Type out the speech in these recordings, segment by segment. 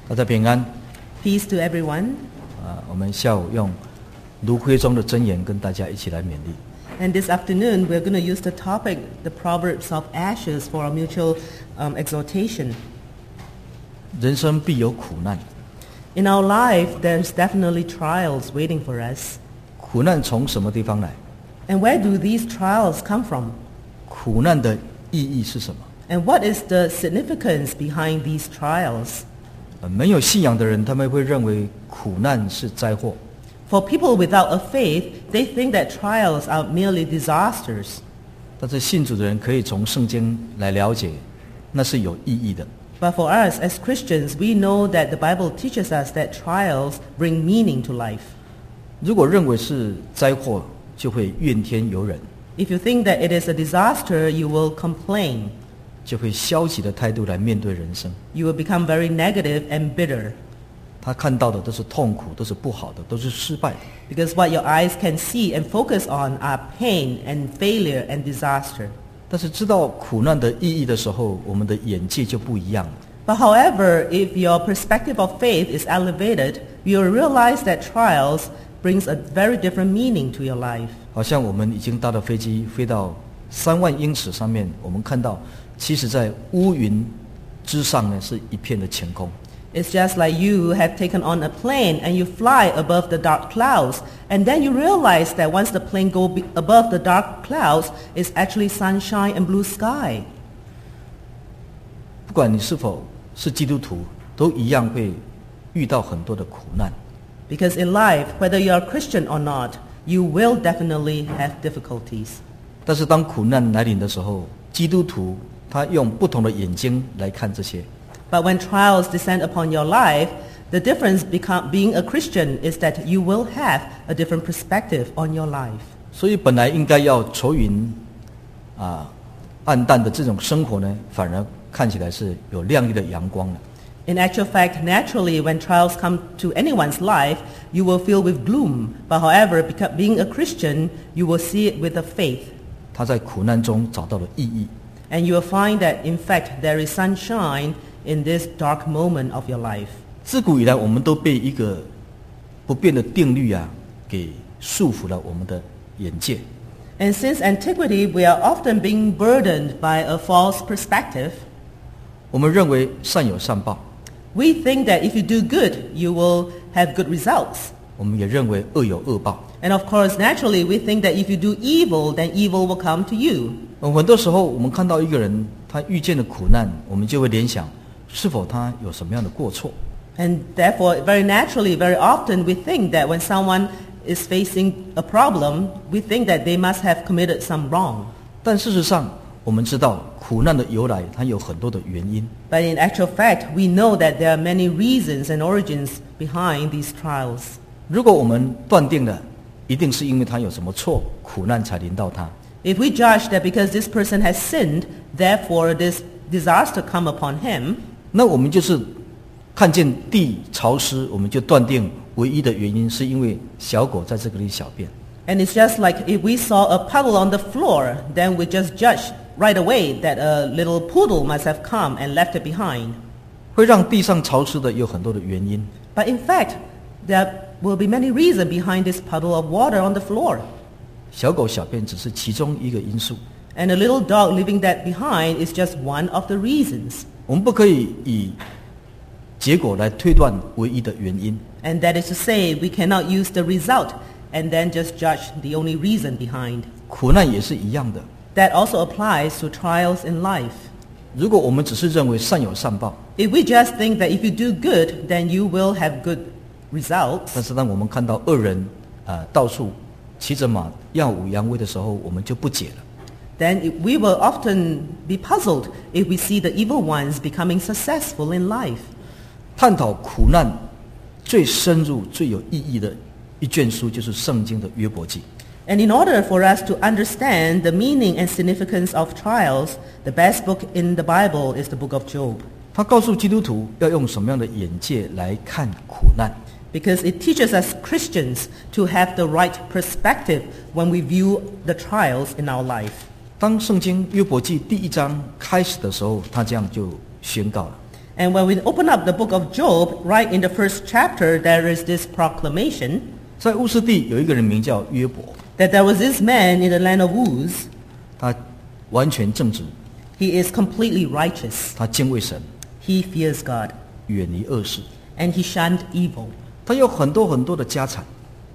大家平安。 Peace to everyone. 我们下午用卢辉中的箴言跟大家一起来勉励。 And this afternoon, we're going to use the topic, the Proverbs of Ashes, for our mutual exhortation. 人生必有苦难， In our life, there's definitely trials waiting for us. 苦难从什么地方来？ And where do these trials come from? 苦难的意义是什么？ And what is the significance behind these trials? 没有信仰的人，他们会认为苦难是灾祸。 For people without a faith, they think that trials are merely disasters. 但是信主的人可以从圣经来了解，那是有意义的。 But for us as Christians, we know that the Bible teaches us that trials bring meaning to life. 如果认为是灾祸，就会怨天尤人， If you think that it is a disaster, you will complain. 就会消极的态度来面对人生。 You will become very negative and bitter. 他看到的都是痛苦，都是不好的，都是失败的。 Because what your eyes can see and focus on are pain and failure and disaster. 但是知道苦难的意义的时候，我们的眼界就不一样了。 But however, if your perspective of faith is elevated, you will realize that trials brings a very different meaning to your life. 好像我们已经搭了飞机飞到3万英尺上面，我们看到，其实在乌云之上呢是一片的晴空。 It's just like you have taken on a plane and you fly above the dark clouds, and then you realize that once the plane goes above the dark clouds, it's actually sunshine and blue sky. 不管你是否是基督徒，都一样会遇到很多的苦难。 Because in life, whether you are Christian or not, you will definitely have difficulties. 但是当苦难来临的时候，基督徒他用不同的眼睛来看这些。 But when trials descend upon your life, the difference being a Christian is that you will have a different perspective on your life. 所以本来应该要愁云暗淡的这种生活呢，反而看起来是有亮丽的阳光的。 In actual fact, naturally, when trials come to anyone's life, you will feel with gloom. But however, being a Christian, you will see it with a faith. 他在苦难中找到了意义。 And you will find that, in fact, there is sunshine in this dark moment of your life. 自古以来，我们都被一个不变的定律给束缚了我们的眼界。 And since antiquity, we are often being burdened by a false perspective. 我们认为善有善报， We think that if you do good, you will have good results. 我们也认为恶有恶报。 And of course, naturally, we think that if you do evil, then evil will come to you. 很多时候，我们看到一个人他遇见了苦难，我们就会联想，是否他有什么样的过错？ And therefore, very naturally, very often, we think that when someone is facing a problem, we think that they must have committed some wrong. 但事实上，我们知道苦难的由来，它有很多的原因。 But in actual fact, we know that there are many reasons and origins behind these trials. 如果我们断定了，一定是因为他有什么错，苦难才临到他。 If we judge that because this person has sinned, therefore this disaster come upon him, 那我们就是看见地潮湿，我们就断定唯一的原因是因为小狗在这个里小便。 and it's just like if we saw a puddle on the floor, then we just judge right away that a little poodle must have come and left it behind. 会让地上潮湿的有很多的原因。 But in fact, there will be many reasons behind this puddle of water on the floor. 小狗小便只是其中一个因素。 And a little dog leaving that behind is just one of the reasons. 我们不可以以结果来推断唯一的原因。 And that is to say, we cannot use the result and then just judge the only reason behind. 苦难也是一样的。 That also applies to trials in life. 如果我们只是认为善有善报， If we just think that if you do good, then you will have good results. 但是当我们看到恶人到处骑着马耀武扬威的时候，我们就不解了。 Then we will often be puzzled if we see the evil ones becoming successful in life. 探讨苦难最深入、最有意义的一卷书，就是圣经的约伯记。 And in order for us to understand the meaning and significance of trials, the best book in the Bible is the book of Job. 他告诉基督徒要用什么样的眼界来看苦难。 Because it teaches us Christians to have the right perspective when we view the trials in our life. 当圣经约伯记第1章开始的时候，他这样就宣告了。 And when we open up the book of Job, right in the first chapter, there is this proclamation 在乌斯地有一个人名叫约伯， that there was this man in the land of Uz. 他完全正直， He is completely righteous. 他敬畏神， He fears God. 远离恶事。 And he shunned evil. 他有很多很多的家产，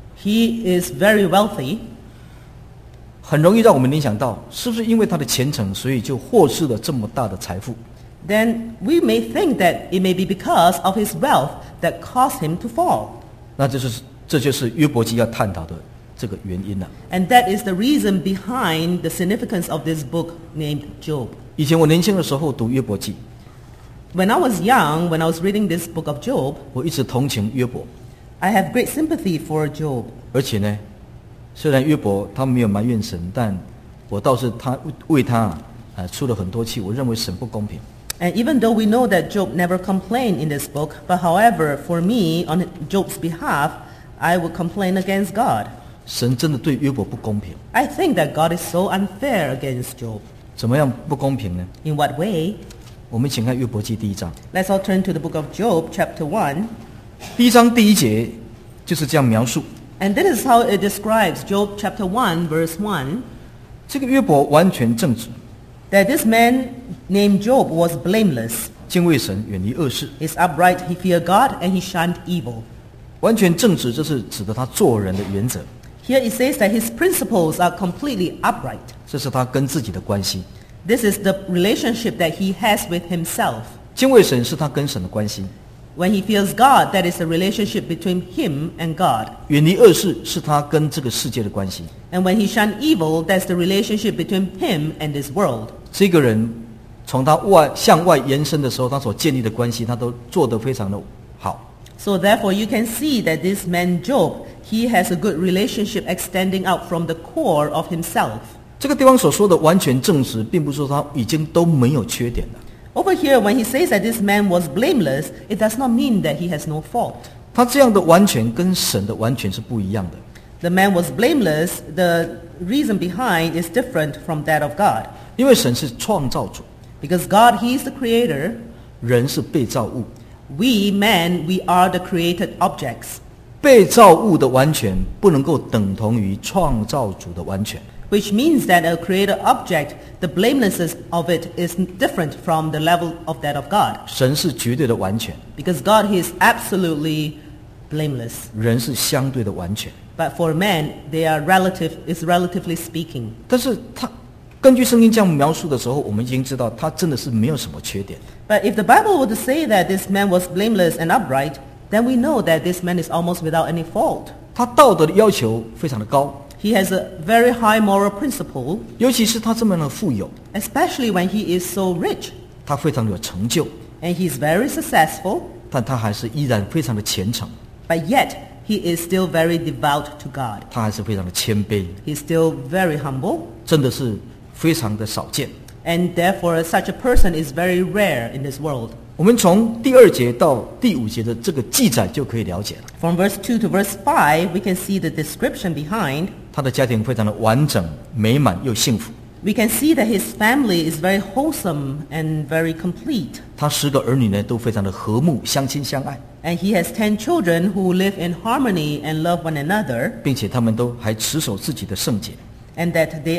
He is very wealthy. 很容易让我们联想到，是不是因为他的虔诚，所以就获失了这么大的财富？ Then we may think that it may be because of his wealth that caused him to fall. 那这就是约伯记要探讨的这个原因了。 And that is the reason behind the significance of this book named Job. 以前我年轻的时候读约伯记， When I was young, when I was reading this book of Job, 我一直同情约伯， I have great sympathy for Job. 而且呢，虽然约伯他没有埋怨神，但我倒是为他出了很多气。我认为神不公平。 And even though we know that Job never complained in this book, but however, for me, on Job's behalf, I would complain against God. 神真的对约伯不公平， I think that God is so unfair against Job. 怎么样不公平呢？ In what way? 我们请看约伯记第1章， Let's all turn to the book of Job, chapter 1. 第1章第1节就是这样描述： And this is how it describes Job chapter 1, verse 1, 这个约伯完全正直， that this man named Job was blameless. 敬畏神，远离恶事。 He's upright, he feared God, and he shunned evil. 完全正直，这是指的他做人的原则， Here it says that his principles are completely upright. 这是他跟自己的关系。 This is the relationship that he has with himself. 敬畏神是他跟神的关系， When he fears God, that is a relationship between him and God. 远离恶事是他跟这个世界的关系。 And when he shunned evil, that's the relationship between him and this world. 这个人从他向外延伸的时候，他所建立的关系，他都做得非常的好。 So therefore you can see that this man Job, he has a good relationship extending out from the core of himself. 这个地方所说的完全正直，并不是说他已经都没有缺点了。 Over here, when he says that this man was blameless, it does not mean that he has no fault. 他这样的完全跟神的完全是不一样的。 The man was blameless. The reason behind is different from that of God. 因为神是创造主， Because God, he is the creator. 人是被造物。 We, man, we are the created objects. 被造物的完全不能够等同于创造主的完全。 Which means that a created object, the blamelessness of it is different from the level of that of God. 神是绝对的完全， Because God, he is absolutely blameless. 人是相对的完全。 But for man, they are relatively speaking. 但是他根据圣经这样描述的时候，我们已经知道他真的是没有什么缺点。 But if the Bible were to say that this man was blameless and upright, then we know that this man is almost without any fault. 他道德的要求非常的高， He has a very high moral principle, 尤其是他这么的富有， especially when he is so rich. 他非常有成就， And he is very successful, 但他还是依然非常的虔诚， but yet he is still very devout to God. 他还是非常的谦卑， He is still very humble, 真的是非常的少见。 and therefore such a person is very rare in this world. 我们从第2节到第5节的这个记载就可以了解了， From verse 2 to verse 5, we can see the description behind. 他的家庭非常的完整、美满又幸福。 We can see that his family is very wholesome and very complete. 他10个儿女呢都非常的和睦、相亲相爱， And he has 10 children who live in harmony and love one another, 并且他们都还持守自己的圣洁。 and that they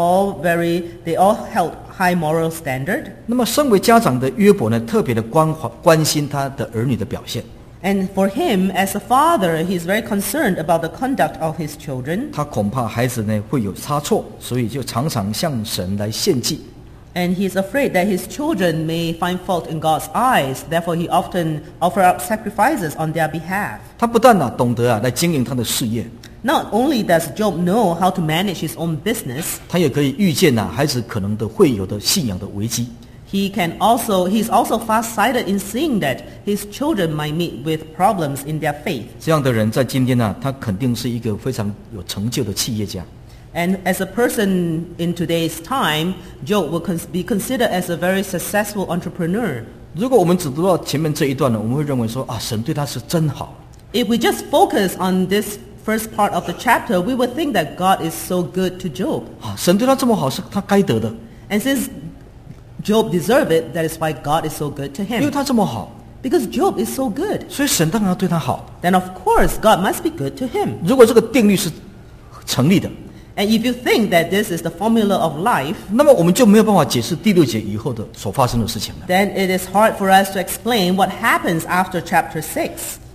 all held high moral standard. 那么，身为家长的约伯呢，特别的关心他的儿女的表现。 And for him, as a father, he is very concerned about the conduct of his children. 他恐怕孩子呢会有差错，所以就常常向神来献祭。 And he is afraid that his children may find fault in God's eyes. Therefore, he often offer up sacrifices on their behalf. 他不但懂得来经营他的事业， Not only does Job know how to manage his own business, 他也可以预见孩子可能会有的信仰的危机。 he is also far-sighted in seeing that his children might meet with problems in their faith. 这样的人在今天他肯定是一个非常有成就的企业家。 And as a person in today's time, Job will be considered as a very successful entrepreneur. 如果我们只读到前面这一段呢，我们会认为说神对他是真好。 If we just focus on this first part of the chapter, we would think that God is so good to Job. 神对他这么好是他该得的。 And since Job deserved it. That is why God is so good to 因为 him. 他这么好， Because Job is so good. 所以神当然要对他好。 Then of course God must be good to him. 如果这个定律是成立的， And if you think that this is the formula of life, 那么我们就没有办法解释第6节以后的所发生的事情了。 then it is hard for us to explain what happens after chapter 6.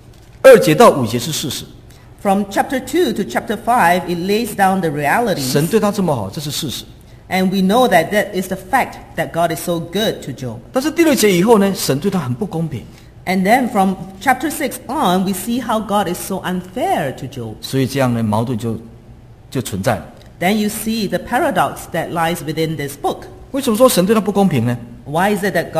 2节到5节是事实， From chapter 2 to chapter 5, it lays down the realities. 神对他这么好，这是事实。 And we know that that is the fact that God is so good to Job. 但是第6节以后呢，神对他很不公平， And then from chapter 6 on, we see how God is so unfair to Job. 所以这样呢，矛盾就存在了。 Then you see the paradox that lies within this book. 为什么说神对他不公平呢？ Why is it that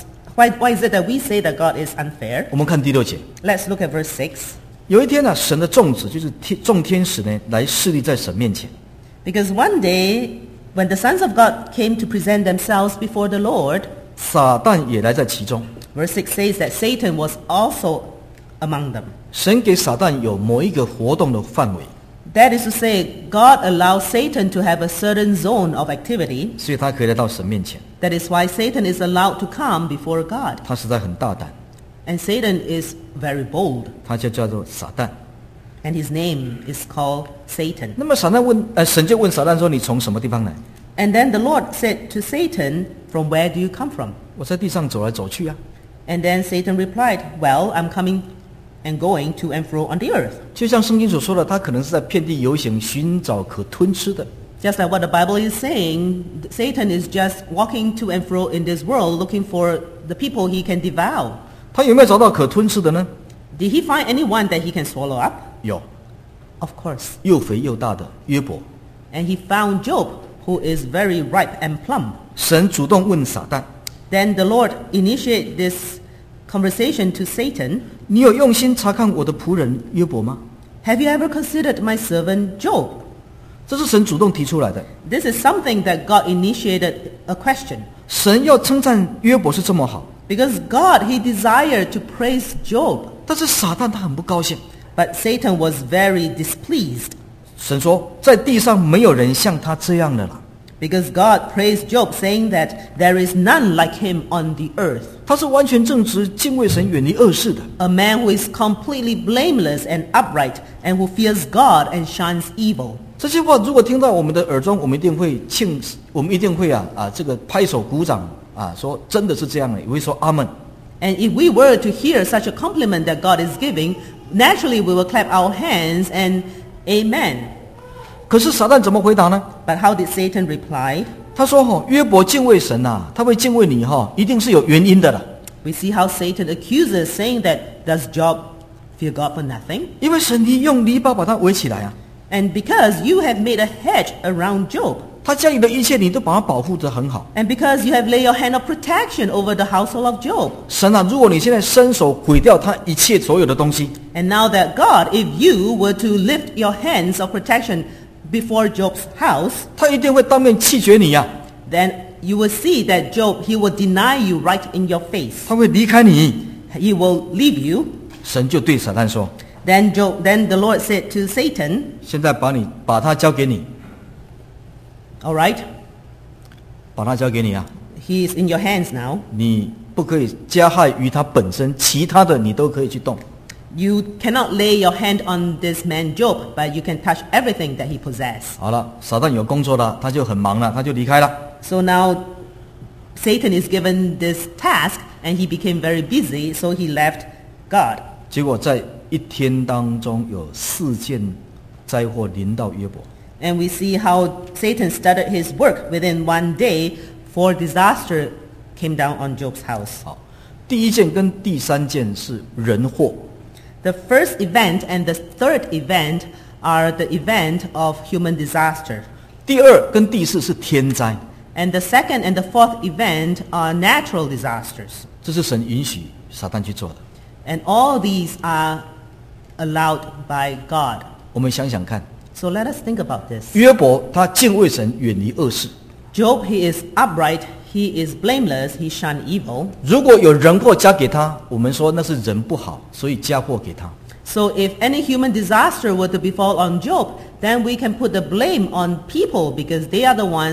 why is it that we say that God is unfair? 我们看第6节， Let's look at verse 6. 有一天呢，神的众子就是众天使呢，来侍立在神面前。 Because one day, when the sons of God came to present themselves before the Lord, 撒旦也来在其中。 verse 6 says that Satan was also among them. 神给撒旦有某一个活动的范围， That is to say, God allows Satan to have a certain zone of activity. 所以他可以来到神面前。 That is why Satan is allowed to come before God. 他实在很大胆， And Satan is very bold. 他就叫做撒旦。 And his name is called Satan. 那么神就问撒旦说：“你从什么地方来？” And then the Lord said to Satan, "From where do you come from?" 我在地上走来走去啊。 And then Satan replied, "Well, I'm coming and going to and fro on the earth." 就像圣经所说的，他可能是在遍地游行，寻找可吞吃的。 Just like what the Bible is saying, Satan is just walking to and fro in this world looking for the people he can devour. 他有没有找到可吞吃的呢？ Did he find anyone that he can swallow up? 有， Of course. 又肥又大的约伯。 And he found Job, who is very ripe and plump. 神主动问撒旦 Then the Lord initiated this conversation to Satan. 你有用心查看我的仆人约伯吗？ Have you ever considered my servant Job? 这是神主动提出来的。 This is something that God initiated a question. 神要称赞约伯是这么好， Because God, he desired to praise Job. 但是撒旦他很不高兴。 But Satan was very displeased. 神说，在地上没有人像他这样的了。 Because God praised Job, saying that there is none like him on the earth. 他是完全正直、敬畏神、远离恶事的。 A man who is completely blameless and upright and who fears God and shuns evil. 这些话如果听到我们的耳中，我们一定会这个拍手鼓掌啊，说真的是这样的，也会说阿门。 And if we were to hear such a compliment that God is giving, naturally we will clap our hands and amen. 可是撒旦怎么回答呢？ But how did Satan reply? 他说：“约伯敬畏神啊，他会敬畏你一定是有原因的了。 We see how Satan accuses, saying that does Job fear God for nothing? 因为神用篱笆把他围起来啊， And because you have made a hedge around Job, 他家里的一切你都把他保护得很好。 and because you have laid your hand of protection over the household of Job. 神啊，如果你现在伸手毁掉他一切所有的东西， And now that God, if you were to lift your hands of protection before Job's house, 他一定会当面弃绝你呀、 then you will see that Job, he will deny you right in your face. 他会离开你。 He will leave you. 神就对撒旦说 Then the Lord said to Satan,：“ 现在把他交给你， all right, 把他交给你啊！ he is in your hands now. 你不可以加害于他本身，其他的你都可以去动。 You cannot lay your hand on this man Job, but you can touch everything that he possesses. 好了，撒旦有工作了，他就很忙了，他就离开了。 So now Satan is given this task and he became very busy, so he left God. 结果在一天当中有4件灾祸临到约伯。 And we see how Satan started his work. Within one day, 4 disaster came down on Job's house. 好，第1件跟第3件是人祸， The first event and the third event are the event of human disaster. 第2跟第4是天灾， And the second and the fourth event are natural disasters. 这是神允许撒旦去做的。 And all these are allowed by God. 我们想想看， So let us think about this. 约伯他敬畏神，远离恶事。 Job, he is upright, he is blameless, he shunned evil. 如果有人祸加给他，我们说那是人不好，所以加祸给他。 So if any human disaster were to befall on Job, then we can put the blame on people because they are the ones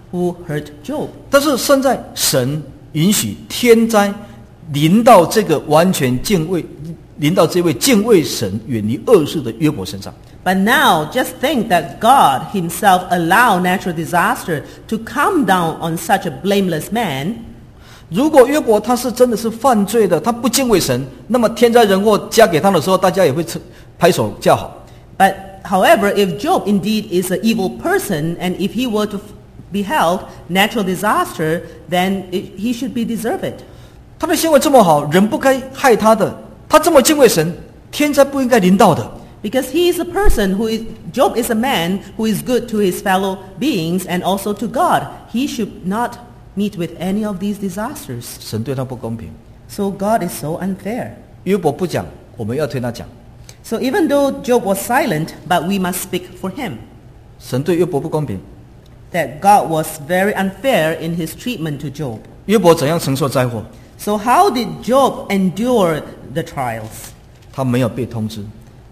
who hurt Job. 但是现在神允许天灾临到这个完全敬畏，临到这位敬畏神、远离恶事的约伯身上。 But now, just think that God himself allowed natural disaster to come down on such a blameless man. 如果约伯他是真的是犯罪的，他不敬畏神，那么天灾人祸加给他的时候，大家也会拍手叫好。 But however, if Job indeed is an evil person, and if he were to be held natural disaster, then he should be deserved. 他的行为这么好，人不该害他的，他这么敬畏神，天灾不应该临到的。 Because he is a person Job is a man who is good to his fellow beings and also to God. He should not meet with any of these disasters. 神对他不公平。 So God is so unfair. 约伯不讲，我们要对他讲。 So even though Job was silent, but we must speak for him. 神对约伯不公平。 That God was very unfair in his treatment to Job. 约伯怎样承受灾祸？ So how did Job endure the trials? 他没有被通知，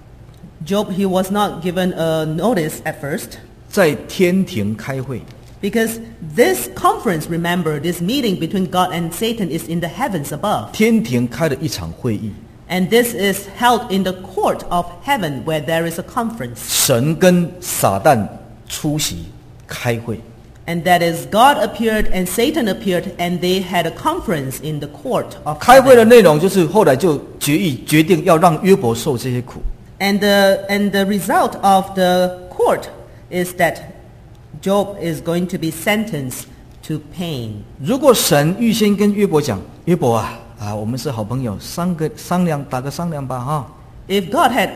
Job, he was not given a notice at first. 在天庭开会， Because this conference, remember, this meeting between God and Satan is in the heavens above. 天庭开了一场会议， And this is held in the court of heaven where there is a conference. 神跟撒旦出席开会。 And that is God appeared and Satan appeared and they had a conference in the court of 开会的 heaven. 内容就是后来就决定要让约伯受这些苦。 And the result of the court is that Job is going to be sentenced to pain. 如果神预先跟约伯讲，约伯啊，我们是好朋友，打个商量吧哈。 If God had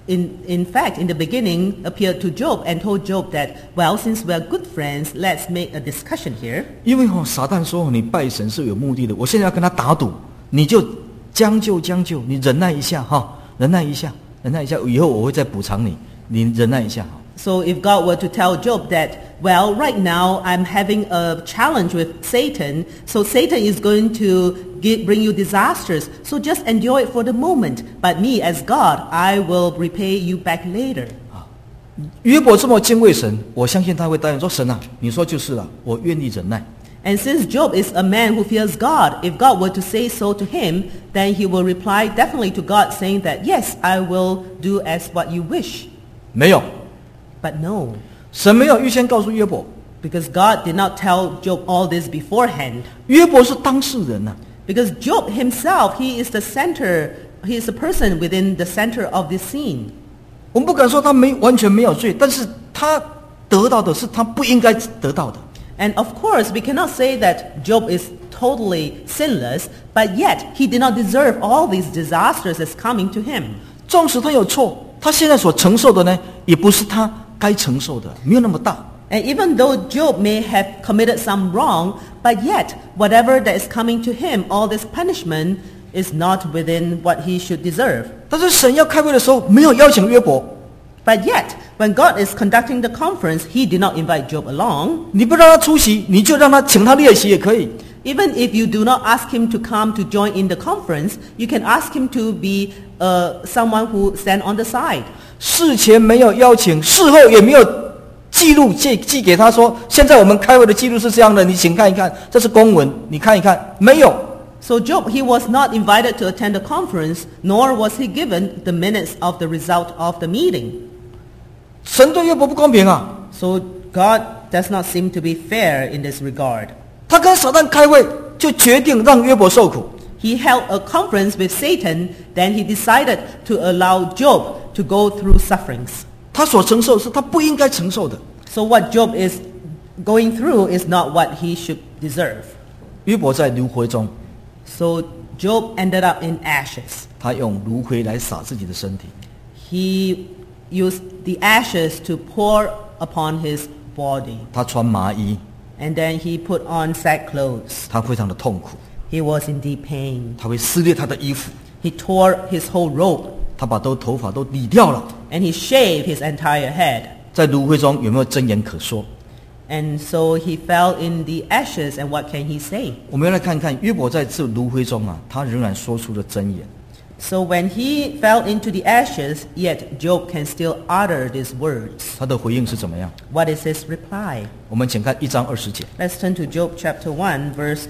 in fact in the beginning appeared to Job and told Job that, well, since we are good friends, let's make a discussion here. 因为撒旦说你拜神是有目的的，我现在要跟他打赌，你就将就，你忍耐一下哈，忍耐一下，以后我会再补偿你，你忍耐一下。 So if God were to tell Job that, well, right now I'm having a challenge with Satan, so Satan is going to bring you disasters, so just endure it for the moment. But me as God, I will repay you back later. 约伯这么敬畏神，我相信他会答应说：“神啊，你说就是了，我愿意忍耐。” And since Job is a man who fears God, if God were to say so to him, then he will reply definitely to God saying that, yes, I will do as what you wish. 没有， But no, 神没有预先告诉约伯， because God did not tell Job all this beforehand. 约伯是当事人呐、 Because Job himself, he is the center, he is the person within the center of this scene. 我们不敢说他完全没有罪，但是他得到的是他不应该得到的。 And of course, we cannot say that Job is totally sinless, but yet he did not deserve all these disasters that's coming to him. 纵使他有错，他现在所承受的呢，也不是他该承受的，没有那么大。 And even though Job may have committed some wrong, but yet whatever that is coming to him, all this punishment is not within what he should deserve. 但是神要开会的时候，没有邀请约伯， But yet, when God is conducting the conference, he did not invite Job along. 你不让他出席，你就让他请他列席也可以。 Even if you do not ask him to come to join in the conference, you can ask him to be someone who stand on the side. 事前没有邀请，事后也没有记录寄给他说，现在我们开会的记录是这样的，你请看一看，这是公文，你看一看，没有。 So Job, he was not invited to attend the conference, nor was he given the minutes of the result of the meeting. 神对约伯不公平啊！ So God does not seem to be fair in this regard. 他跟撒旦开会，就决定让约伯受苦。 He held a conference with Satan, then he decided to allow Job to go through sufferings. 他所承受的是他不应该承受的。 So what Job is going through is not what he should deserve. 约伯在炉灰中， So Job ended up in ashes. 他用炉灰来洒自己的身体。 He used the ashes to pour upon his body. 他穿麻衣， And then he put on sackclothes. 他非常的痛苦， He was in deep pain. 他会撕裂他的衣服， He tore his whole robe. 他把头发都理掉了。 And he shaved his entire head. 在炉灰中有没有真言可说？ And so he fell in the ashes, and what can he say? 我们要来看看约伯在这炉灰中啊，他仍然说出了真言。 So when he fell into the ashes, yet Job can still utter these words. 他的回应是怎么样？ What is his reply? 我们请看1章20节， Let's turn to Job chapter 1, verse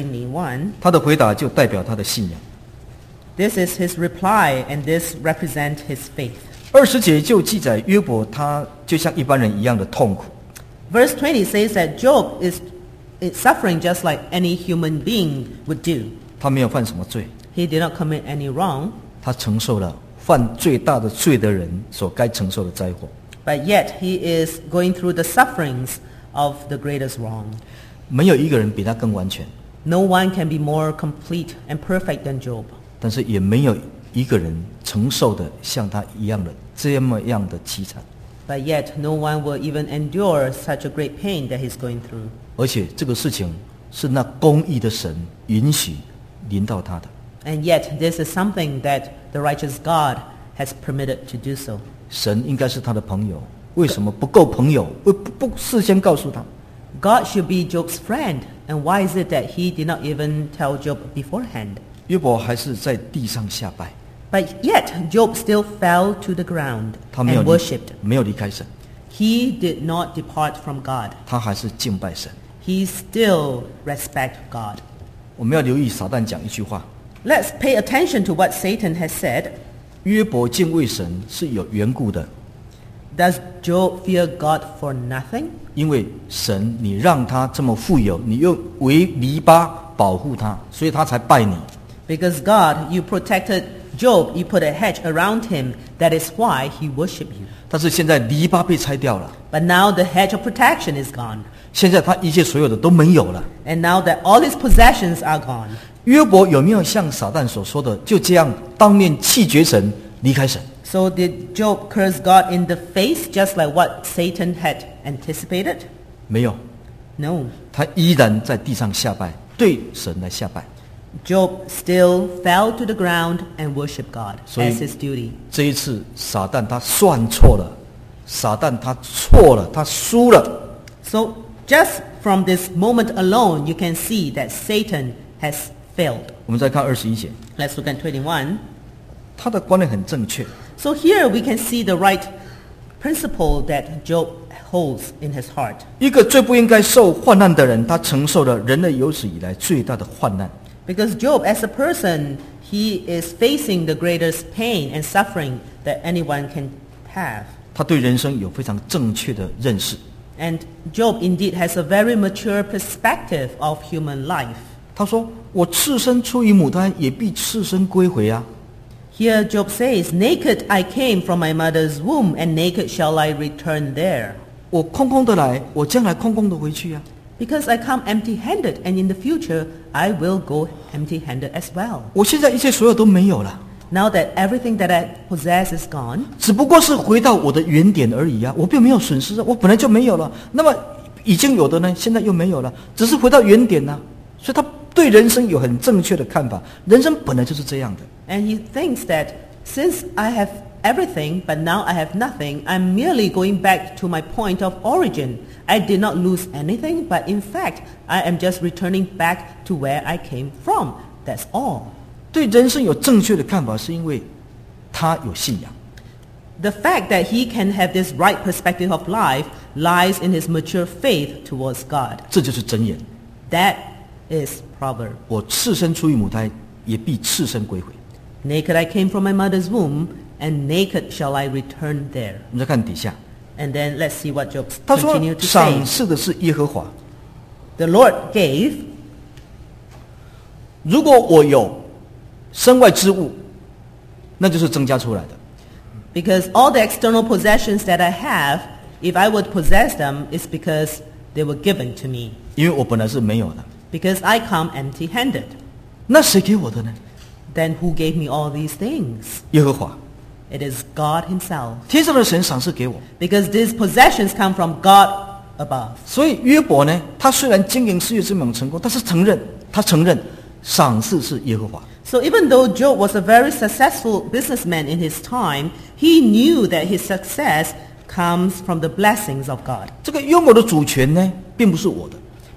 21. 他的回答就代表他的信仰。 This is his reply, and this represents his faith. 20节就记载约伯他就像一般人一样的痛苦， Verse 20 says that Job is suffering just like any human being would do. 他没有犯什么罪， He did not commit any wrong, 他承受了犯最大的罪的人所该承受的灾祸。 but yet he is going through the sufferings of the greatest wrong. 没有一个人比他更完全， No one can be more complete and perfect than Job. 但是也没有一个人承受的像他一样的这么样的凄惨。 But yet no one will even endure such a great pain that he's going through. 而且这个事情是那公义的神允许临到他的。 And yet this is something that the righteous God has permitted to do so. 神应该是他的朋友，为什么不够朋友？不事先告诉他？ God should be Job's friend. And why is it that he did not even tell Job beforehand? 约伯还是在地上下拜， But yet Job still fell to the ground 他没有 and 离 worshipped. 没有离开神， He did not depart from God. 他还是敬拜神。 He still respect God. 我们要留意撒旦讲一句话： Let's pay attention to what Satan has said. 约伯敬畏神是有缘故的， Does Job fear God for nothing? 因为神你让他这么富有，你又为篱笆保护他，所以他才拜你。 Because God, you protected Job, you put a hedge around him. That is why he worshiped you. 但是现在篱笆被拆掉了， But now the hedge of protection is gone. 现在他一切所有的都没有了。 And now that all his possessions are gone. 约伯有没有像撒旦所说的，就这样当面弃绝神，离开神？ So did Job curse God in the face just like what Satan had anticipated? 没有， No. 他依然在地上下拜，对神来下拜。 Job still fell to the ground and worshiped God 所以 as his duty. 这一次撒旦他算错了，撒旦他错了，他输了。 So just from this moment alone, you can see that Satan has failed. 我们再看21节， Let's look at 21. 他的观念很正确。 So here we can see the right principle that Job holds in his heart. 一个最不应该受患难的人，他承受了人类有史以来最大的患难。 Because Job, as a person, he is facing the greatest pain and suffering that anyone can have. 他对人生有非常正确的认识。 And Job indeed has a very mature perspective of human life. 他说：“我赤身出于母胎，也必赤身归回啊。” Here Job says, "Naked I came from my mother's womb, and naked shall I return there. 我空空的来，我将来空空的回去啊。 Because I come empty-handed, and in the future I will go empty-handed as well." 我现在一切所有都没有了， Now that everything that I possess is gone, 只不过是回到我的原点而已啊，我并没有损失啊，我本来就没有了。那么已经有的呢，现在又没有了，只是回到原点啊。所以他对人生有很正确的看法，人生本来就是这样的。 and he thinks that since I have everything, but now I have nothing, I'm merely going back to my point of origin. I did not lose anything, but in fact, I am just returning back to where I came from. That's all. 对人生有正确的看法，是因为他有信仰。 The fact that he can have this right perspective of life lies in his mature faith towards God. 这就是箴言。 That is proverb. 我赤身出于母胎，也必赤身归回。 Naked I came from my mother's womb, and naked shall I return there. 我们再看底下， And then let's see what Job 他说 continued：“ to 赏 say. 赐的是耶和华。 The Lord gave. 如果我有身外之物，那就是增加出来的。 Because all the external possessions that I have, if I would possess them, it's because they were given to me. 因为我本来是没有的。 Because I come empty-handed. 那谁给我的呢？ Then who gave me all these things? 耶和华， It is God himself. 天上的神赏赐给我。 Because these possessions come from God above. 所以约伯呢，他虽然经营事业这么成功，但是他承认赏赐是耶和华。 So even though Job was a very successful businessman in his time, he knew that his success comes from the blessings of God. 这个拥有的主权呢，并不是我的。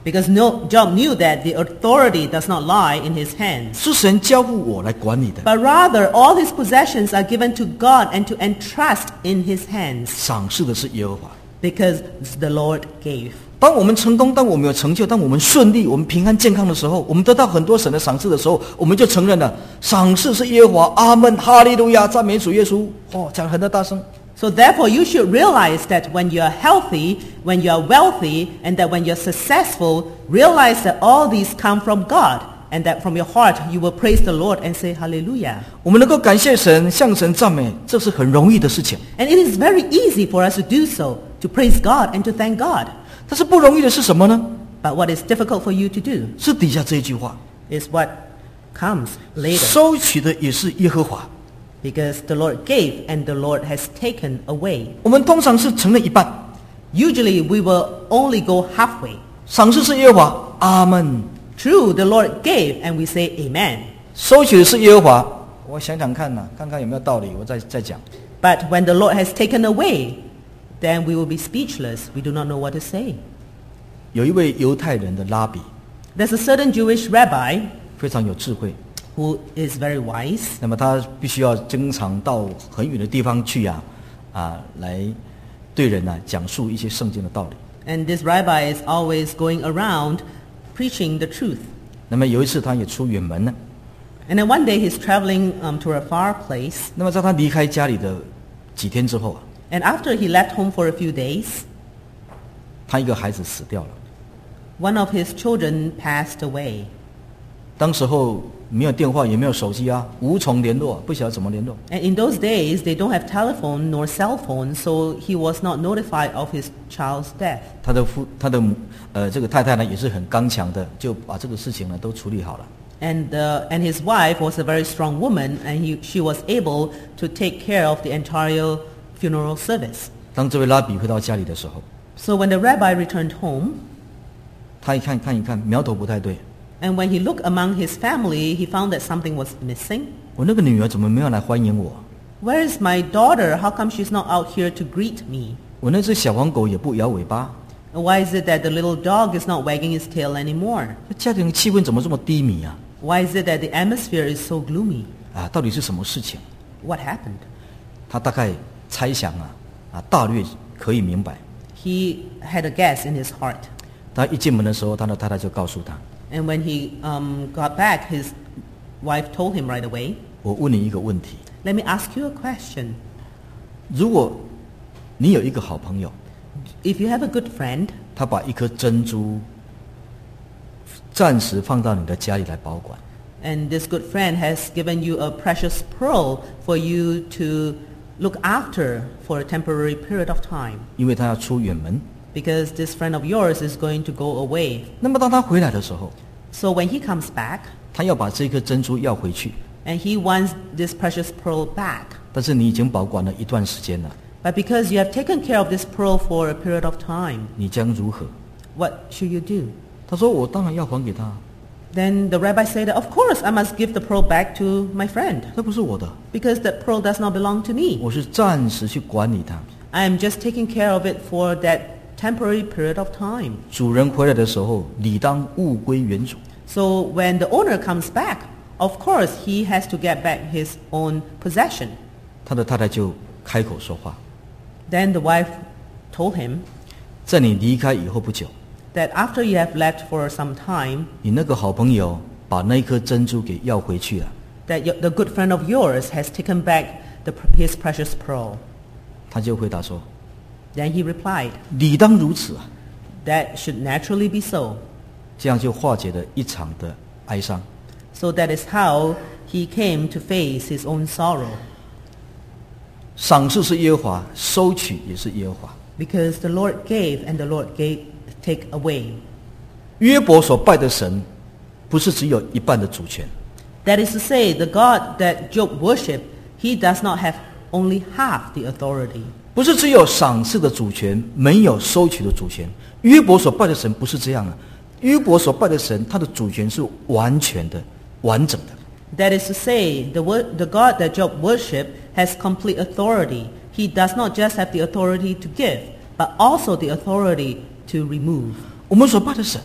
Because Job knew that the authority does not lie in his hands. 是神交付我来管理的。 But rather, all his possessions are given to God and to entrust in his hands. 赏赐的是耶和华。 Because the Lord gave. 当我们成功，当我们有成就，当我们顺利，我们平安健康的时候，我们得到很多神的赏赐的时候，我们就承认了，赏赐是耶和华。阿门，哈利路亚，赞美主耶稣。讲得很大声。 So therefore, you should realize that when you are healthy, when you are wealthy, and that when you're successful, realize that all these come from God. And that from your heart, you will praise the Lord and say hallelujah. 我们能够感谢神，向神赞美，这是很容易的事情。 And it is very easy for us to do so, to praise God and to thank God. 但是不容易的是什么呢？ But what is difficult for you to do 是底下这一句话： is what comes later. 收取的也是耶和华。 Because the Lord gave and the Lord has taken away. 我们通常是承认一半， Usually we will only go halfway. 赏赐是耶和华，阿门。 True, the Lord gave and we say amen. 收取的是耶和华，我想想看呐，看看有没有道理，我再讲。 But when the Lord has taken away, then we will be speechless. We do not know what to say. 有一位犹太人的拉比， There's a certain Jewish rabbi 非常有智慧， who is very wise. 那么他必须要经常到很远的地方去来对人讲述一些圣经的道理。 And this rabbi is always going around preaching the truth. 那么有一次他也出远门了， And then one day he's traveling to a far place. 那么在他离开家里的几天之后 And after he left home for a few days, 他一个孩子死掉了。 one of his children passed away. 当时候没有电话也没有手机无从联络，不晓得怎么联络。 And in those days, they don't have telephone nor cell phone, so he was not notified of his child's death. 他的这个太太呢也是很刚强的，就把这个事情呢都处理好了。 And his wife was a very strong woman, and she was able to take care of the entire funeral service. 当这位拉比回到家里的时候， So when the rabbi returned home, 他一看一看，苗头不太对。 and when he looked among his family, he found that something was missing. 我那个女儿怎么没有来欢迎我？ Where is my daughter? How come she's not out here to greet me? 我那只小黄狗也不摇尾巴。 Why is it that the little dog is not wagging his tail anymore? 家庭气氛怎么这么低迷啊？ Why is it that the atmosphere is so gloomy? 到底是什么事情？ What happened? 他大概猜想大略可以明白。 He had a guess in his heart. 他一进门的时候，他的太太就告诉他 And when he got back, his wife told him right away, 我问你一个问题， let me ask you a question. 如果你有一个好朋友， If you have a good friend, 他把一颗珍珠暂时放到你的家里来保管， and this good friend has given you a precious pearl for you to look after for a temporary period of time, 因为他要出远门。 because this friend of yours is going to go away. 那么当他回来的时候， So when he comes back, 他要把这颗珍珠要回去， and he wants this precious pearl back, 但是你已经保管了一段时间了， but because you have taken care of this pearl for a period of time, 你将如何？ what should you do? 他说：“我当然要还给他， Then the rabbi said, of course I must give the pearl back to my friend, 这不是我的， because that pearl does not belong to me. 我是暂时去管理它。 I am just taking care of it for that temporary period of time. 主人回来的时候，理当物归原主。 So when the owner comes back, of course he has to get back his own possession. 他的太太就开口说话， Then the wife told him 在你离开以后不久， that after you have left for some time, 你那个好朋友把那颗珍珠给要回去了。 that the good friend of yours has taken back his precious pearl. 他就回答说 Then he replied,：“ 理当如此啊！” that should naturally be so. 这样就化解了一场的哀伤。 So that is how he came to face his own sorrow. 赏赐是耶和华，收取也是耶和华。 Because the Lord gave and the Lord take away. 约伯所拜的神，不是只有一半的主权， That is to say, the God that Job worshipped, he does not have only half the authority. 不是只有赏赐的主权，没有收取的主权。约伯所拜的神不是这样啊，约伯所拜的神，他的主权是完全的、完整的。 That is to say, the God that Job worshipped has complete authority. He does not just have the authority to give, but also the authority to remove. 我们所拜的神，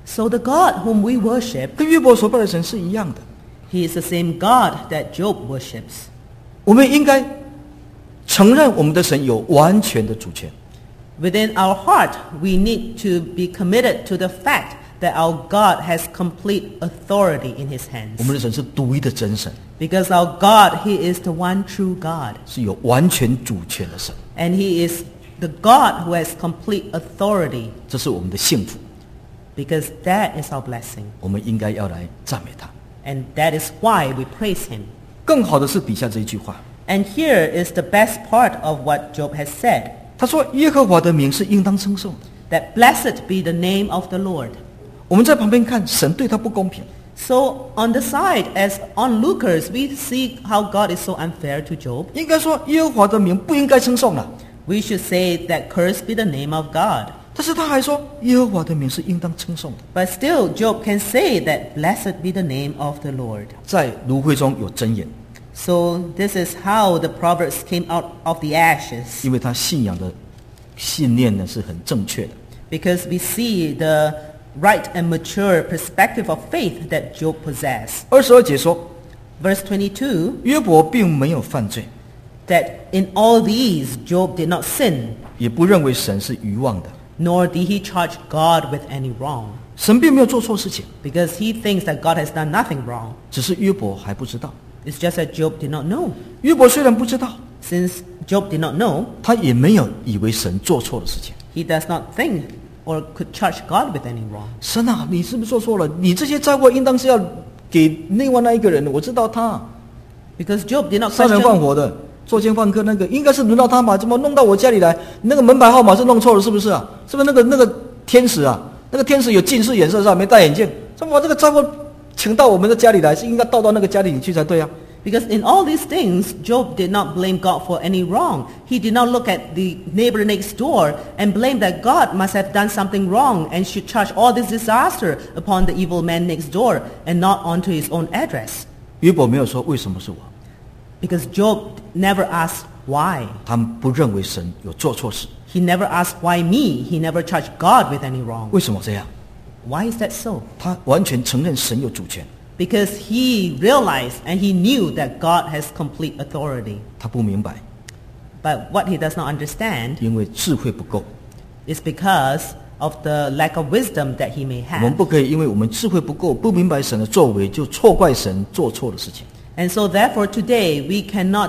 So the God whom we worship, 跟约伯所拜的神是一样的。 he is the same God that Job worships. 我们应该承认我们的神有完全的主权。 Within our heart, we need to be committed to the fact that our God has complete authority in his 我 hands. 们的神是独一的真神， Because our God, he is the one true God. 是有完全主权的神， And he is the God who has complete authority. 这是我们的幸福， Because that is our blessing. 我们应该要来赞美他。 And that is why we praise him. 更好的是底下这一句话， And here is the best part of what Job has said. 他说：“耶和华的名是应当称颂的。 That blessed be the name of the Lord. ” 我们在旁边看，神对他不公平， So on the side, as onlookers, we see how God is so unfair to Job. 应该说耶和华的名不应该称颂了。 We should say that cursed be the name of God. 但是他还说耶和华的名是应当称颂的。 But still, Job can say that blessed be the name of the Lord. 在炉灰中有箴言， So this is how the Proverbs came out of the ashes. 因为他信仰的信念呢是很正确的。 Because we see the right and mature perspective of faith that Job possessed. 22节说， Verse 22, 约伯并没有犯罪， that in all these Job did not sin, 也不认为神是愚妄的。 nor did he charge God with any wrong. 神并没有做错事情， Because he thinks that God has done nothing wrong. 只是约伯还不知道。 It's just that Job did not know. 约伯虽然不知道， Since Job did not know, 他也没有以为神做错了事情。 he does not think or could charge God with any wrong. 神啊，你是不是做错了？你这些灾祸应当是要给另外那一个人的。我知道他 Because Job did not 杀人放 question, 火的、作奸犯科那个，应该是轮到他吧？怎么弄到我家里来？那个门牌号码是弄错了，是不是啊？是不是那个天使啊？那个天使有近视眼色是吧？没戴眼镜，怎么这个灾祸请到我们的家里来，是应该倒到那个家里去才对啊？ because in all these things, Job did not blame God for any wrong. He did not look at the neighbor next door and blame that God must have done something wrong and should charge all this disaster upon the evil man next door and not onto his own address. 约伯没有说为什么是我， Because Job never asked why. 他们不认为神有做错事。 He never asked why me. He never charged God with any wrong. 为什么这样？ Why is that so? 他完全承认神有主权， Because he realized and he knew that God has complete authority. 他不明白， But what he does not understand 因为智慧不够。 is because of the lack of wisdom that he may 我们 have. 不可以因为我们智慧不够，不明白神的作为，就错怪神做错的事情。 And so therefore today we cannot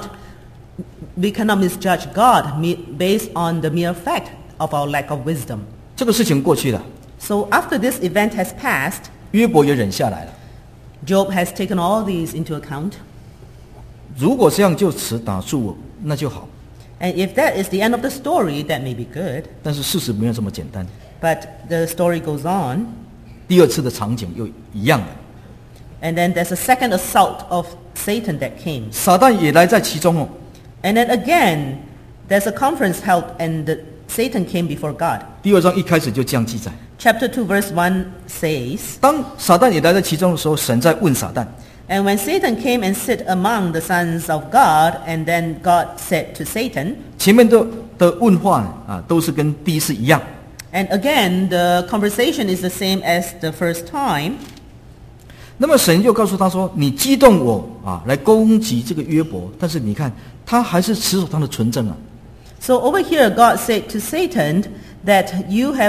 misjudge God based on the mere fact of our lack of wisdom. 这个事情过去了， So after this event has passed, 约伯也忍下来了。 Job has taken all these into account. 如果这样就此打住，那就好。 And if that is the end of the story, that may be good. 但是事实没有这么简单。 But the story goes on. 第二次的场景又一样的， And then there's a second assault of Satan that came. 撒旦也来在其中哦。 And then again, there's a conference held and Satan came before God. 第二章一开始就这样记载： Chapter 2 verse 1 says, 当撒旦也来在其中的时候，神在问撒旦， And when Satan came and sit among the sons of God, and then God said to Satan, 前面的问话啊，都是跟第一次一样。 and again the conversation is the same as the first time. 那么神又告诉他说：“你激动我啊，来攻击这个约伯，但是你看他还是持守他的纯正啊。 So over here God said to Satan that you have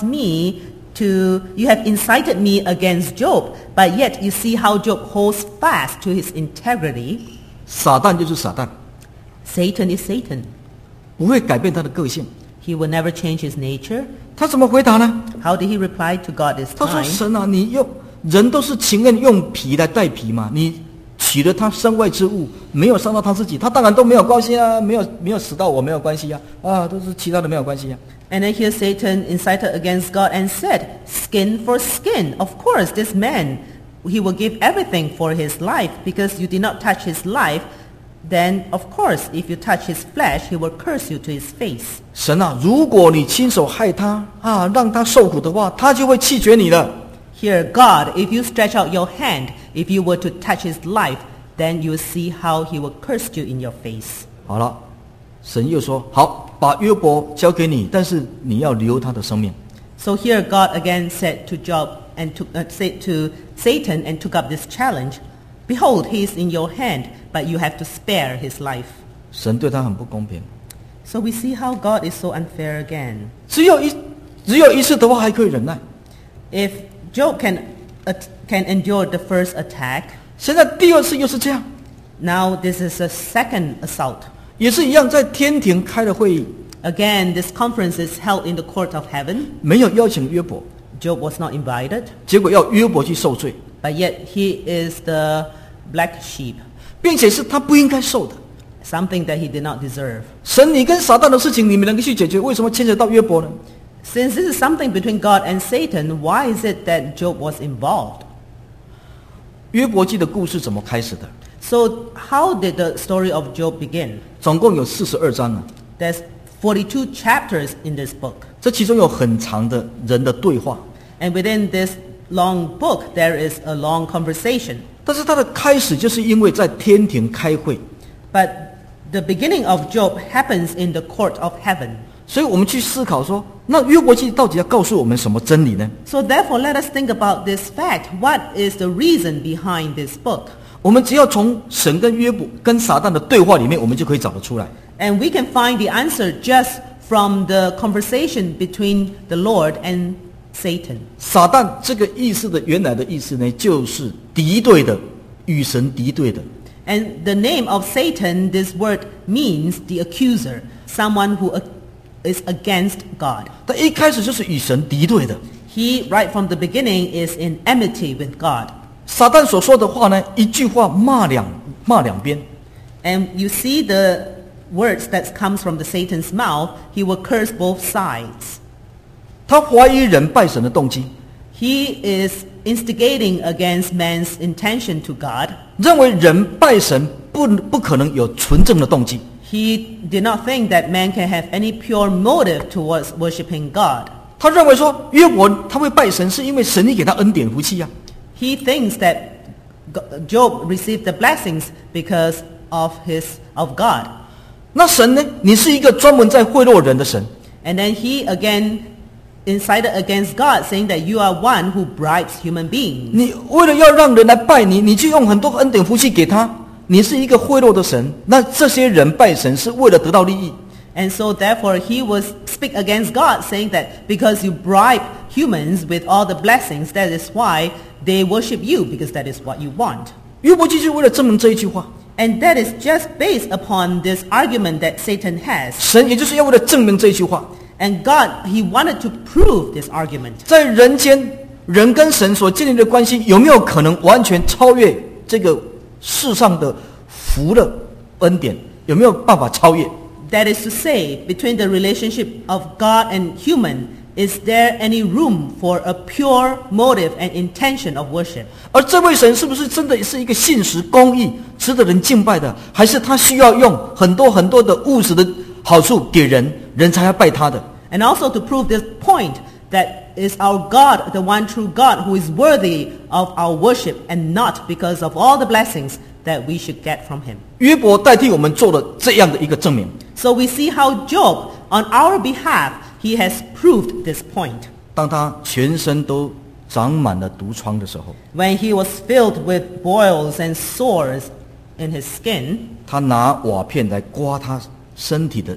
incited me against Job, but yet you see how Job holds fast to his integrity. 撒旦就是撒旦， Satan is Satan. 不会改变他的个性。 He will never change his nature. 他怎么回答呢？ How did he reply to God this 他说： time? 神啊，你人都是情愿用皮来代皮嘛，你取了他身外之物，没有伤到他自己，他当然都没有关系啊，没有死到我没有关系啊，都是其他的没有关系啊。 And then here Satan incited against God and said, skin for skin. Of course, this man, he will give everything for his life because you did not touch his life. Then, of course, if you touch his flesh, he will curse you to his face. 神啊，如果你亲手害他啊，让他受苦的话，他就会弃绝你了。 Here, God, if you stretch out your hand, if you were to touch his life, then you will see how he will curse you in your face. 好了，神又说：好，把约伯交给你，但是你要留他的生命。 So here God again said to Job, and said to Satan and took up this challenge, "Behold, he is in your hand, but you have to spare his life." 神对他很不公平。 So we see how God is so unfair again. 只有一次的话还可以忍耐， If Job can endure the first attack, 现在第二次又是这样， now this is a second assault. 也是一样，在天庭开了会议， Again, this conference is held in the court of heaven. 没有邀请约伯， Job was not invited, 结果要约伯去受罪， but yet he is the black sheep, 并且是他不应该受的。 something that he did not deserve. 神，你跟撒旦的事情你们能够去解决，为什么牵扯到约伯呢？ Since this is something between God and Satan, why is it that Job was involved? 约伯记的故事怎么开始的？ So how did the story of Job begin? 总共有42章啊， There's 42 chapters in this book. 这其中有很长的人的对话， And within this long book, there is a long conversation. 但是它的开始就是因为在天庭开会， But the beginning of Job happens in the court of heaven. 所以我们去思考说，那约伯记到底要告诉我们什么真理呢？ So therefore, let us think about this fact. What is the reason behind this book? 我们只要从神跟约伯跟撒旦的对话里面，我们就可以找得出来。 And we can find the answer just from the conversation between the Lord and Satan. 撒旦这个意思的原来的意思呢，就是敌对的，与神敌对的。 And the name of Satan, this word means the accuser, someone who is against God. 他一开始就是与神敌对的。 He, right from the beginning, is in enmity with God. 撒旦所说的话呢，一句话骂两边。 And you see the words that comes from the Satan's mouth, he will curse both sides. 他怀疑人拜神的动机， He is instigating against man's intention to God. 认为人拜神不可能有纯正的动机。 He did not think that man can have any pure motive towards worshiping God. 他认为说约伯他会拜神，是因为神已给他恩典福气啊。 He thinks that Job received the blessings because of God. 那神呢？你是一个专门在贿赂人的神。 And then he again incited against God, saying that you are one who bribes human beings. 你为了要让人来拜你，你就用很多恩典福气给他。你是一个贿赂的神，那这些人拜神是为了得到利益。 And so therefore he was speak against God, saying that because you bribe humans with all the blessings, that is why they worship you, because that is what you want. 约伯记就是为了证明这一句话， And that is just based upon this argument that Satan has. 神也就是要为了证明这一句话， And God, he wanted to prove this argument. 在人间人跟神所建立的关系有没有可能完全超越这个世上的福的恩典？有没有办法超越？ That is to say, between the relationship of God and human, is there any room for a pure motive and intention of worship? 而这位神是不是真的是一个信实公义值得人敬拜的，还是他需要用很多的物质的好处给人，人才要拜他的？ And also to prove this point, that is our God, the one true God, who is worthy of our worship, and not because of all the blessings that we should get from him. 约伯代替我们做了这样的一个证明。 So we see how Job, on our behalf, he has proved this point. 当他全身都长满了毒疮的时候， When he was filled with boils and sores in his skin, 他拿瓦片来刮他的身体，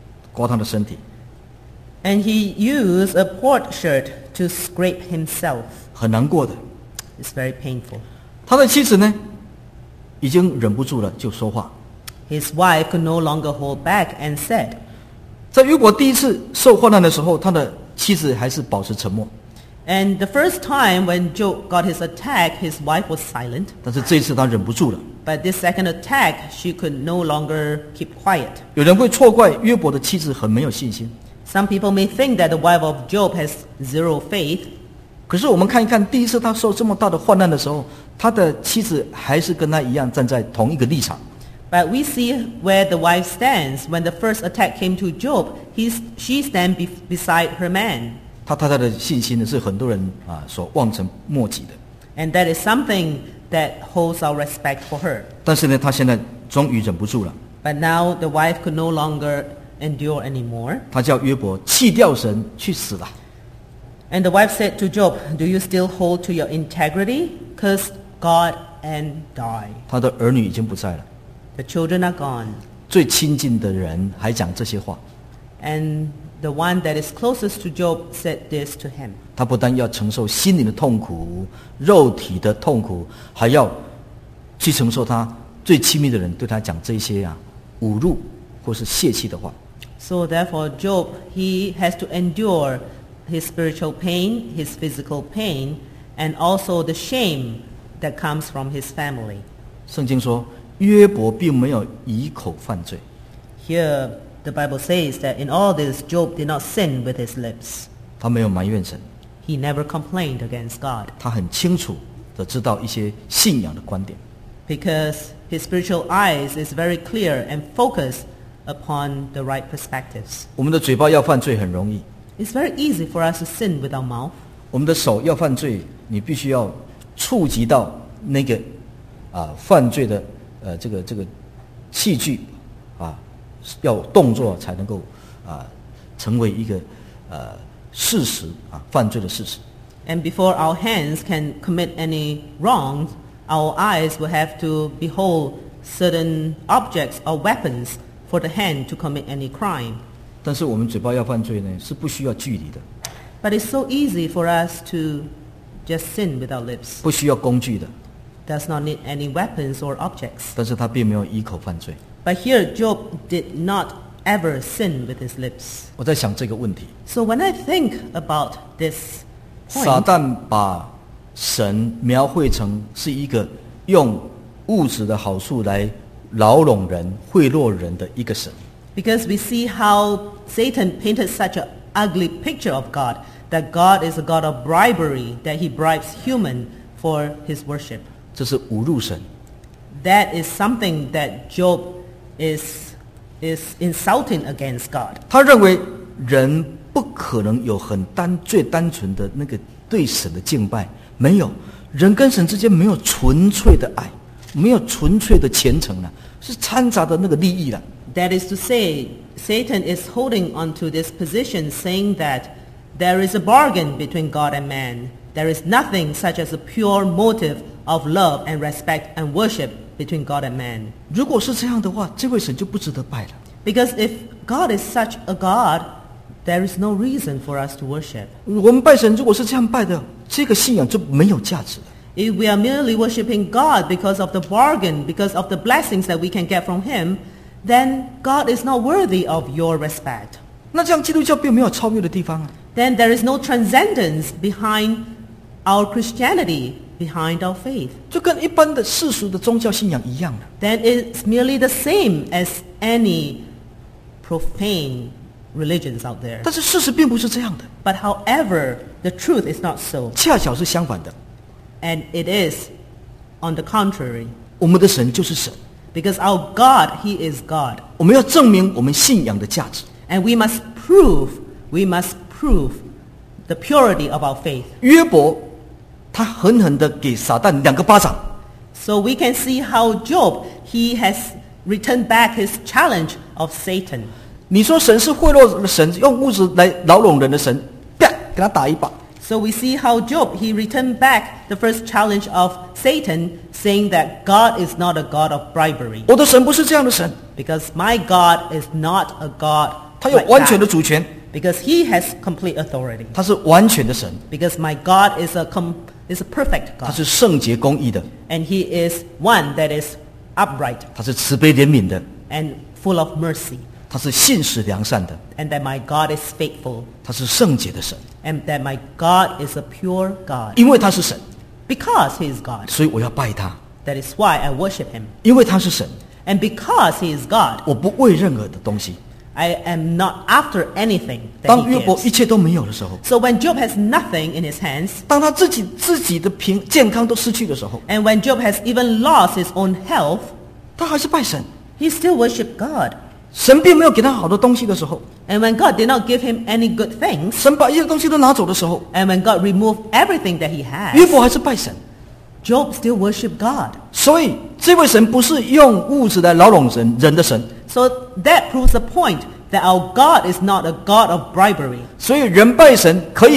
and he used a potsherd to scrape himself. 很难过的。 It's very painful. 他的妻子呢，已经忍不住了，就说话。 His wife could no longer hold back and said, 在约伯第一次受患难的时候，他的妻子还是保持沉默。 and the first time when Job got his attack, his wife was silent. 但是这一次他忍不住了。 But this second attack, she could no longer keep quiet. 有人会错怪约伯的妻子很没有信心， Some people may think that the wife of Job has zero faith. 可是我们看一看，第一次他受这么大的患难的时候，他的妻子还是跟他一样站在同一个立场。 But we see where the wife stands. When the first attack came to Job, she stands beside her man. 他太太的信心呢，是很多人所望尘莫及的。 And that is something that holds our respect for her. 但是呢，他现在终于忍不住了， But now the wife could no longer endure anymore. 他叫约伯弃掉神去死了。 And the wife said to Job, "Do you still hold to your integrity? Curse God and die." 他的儿女已经不在了， The children are gone. 最亲近的人还讲这些话。 And the one that is closest to Job said this to him. 他不但要承受心灵的痛苦、肉体的痛苦，还要去承受他最亲密的人对他讲这些侮辱或是泄气的话。 So therefore Job, he has to endure his spiritual pain, his physical pain, and also the shame that comes from his family. 圣经说，约伯并没有以口犯罪。 Here the Bible says that in all this Job did not sin with his lips. 他没有埋怨神， He never complained against God 他很清楚的知道一些信仰的观点。 because his spiritual eyes is very clear and focused upon the right perspectives. 我们的嘴巴要犯罪很容易， It's very easy for us to sin with our mouth. 我们的手要犯罪，你必须要触及到那个犯罪的这个器具要动作才能够成为一个事实犯罪的事实。 And before our hands can commit any wrongs, our eyes will have to behold certain objects or weapons for the hand to commit any crime. 但是我们嘴巴要犯罪呢，是不需要距离的， But it's so easy for us to just sin with our lips. 不需要工具的， Does not need any weapons or objects. 但是他并没有以口犯罪。 But here Job did not ever sin with his lips. 我在想这个问题， So when I think about this 撒 point, 旦把神描绘成是一个用物质的好处来牢笼人、贿赂人的一个神。 because we see how Satan painted such an ugly picture of God, that God is a God of bribery, that he bribes human for his worship. 这是侮辱神。 That is something that Job is insulting against God. 他认为人不可能有最单纯的那个对神的敬拜，没有，人跟神之间没有纯粹的爱，没有纯粹的虔诚了，是掺杂的那个利益了。 That is to say, Satan is holding on to this position, saying that there is a bargain between God and man. There is nothing such as a pure motive of love and respect and worship between God and man. 如果是这样的话，这位神就不值得拜了。 Because if God is such a God, there is no reason for us to worship. 我们拜神如果是这样拜的，这个信仰就没有价值了。 If we are merely worshiping God because of the bargain, because of the blessings that we can get from Him, then God is not worthy of your respect. 那这样基督教并没有超越的地方啊。 Then there is no transcendence behind our Christianity, behind our faith. 就跟一般的世俗的宗教信仰一样的。 Then it's merely the same as any profane religions out there. 但是事实并不是这样的， But however, the truth is not so. 恰巧是相反的。 And it is on the contrary. 我们的神就是神， Because our God, He is God. 我们要证明我们信仰的价值。 And we must prove the purity of our faith. 约伯他狠狠地给撒旦2个巴掌， So we can see how Job, he has returned back his challenge of Satan. 你说神是贿赂的神，用物质来牢笼人的神，啪，给他打一把。 So we see how Job, he returned back the first challenge of Satan, saying that God is not a God of bribery. 我的神不是这样的神， Because my God is not a God 他有 like 完全的 that. 主权， Because He has complete authority. 他是完全的神， Because my God is a perfect 他 God. 是圣洁公义的， And He is one that is upright 他是慈悲怜悯的， and full of mercy. 他是信实良善的， And that my God is faithful. 他是圣洁的神。 And that my God is a pure God. 因为他是神， Because He is God. 所以我要拜他； That is why I worship Him. 因为他是神， And because He is God, 我不为任何的东西。 I am not after anything that 当 He 约伯 gives. 一切都没有的时候， So when Job has nothing in his hands, 当他自己的健康都失去的时候， and when Job has even lost his own health, 他还是拜神。 he still worshiped God. 神并没有给他好的东西的时候， And when God did not give him any good things, 神把一切东西都拿走的时候， and when God removed everything that he 约 had, 伯还是拜神。 Job still worshiped God. 所以这位神不是用物质来牢笼人的神， So that proves the point that our God is not a God of bribery. 所以人拜神可以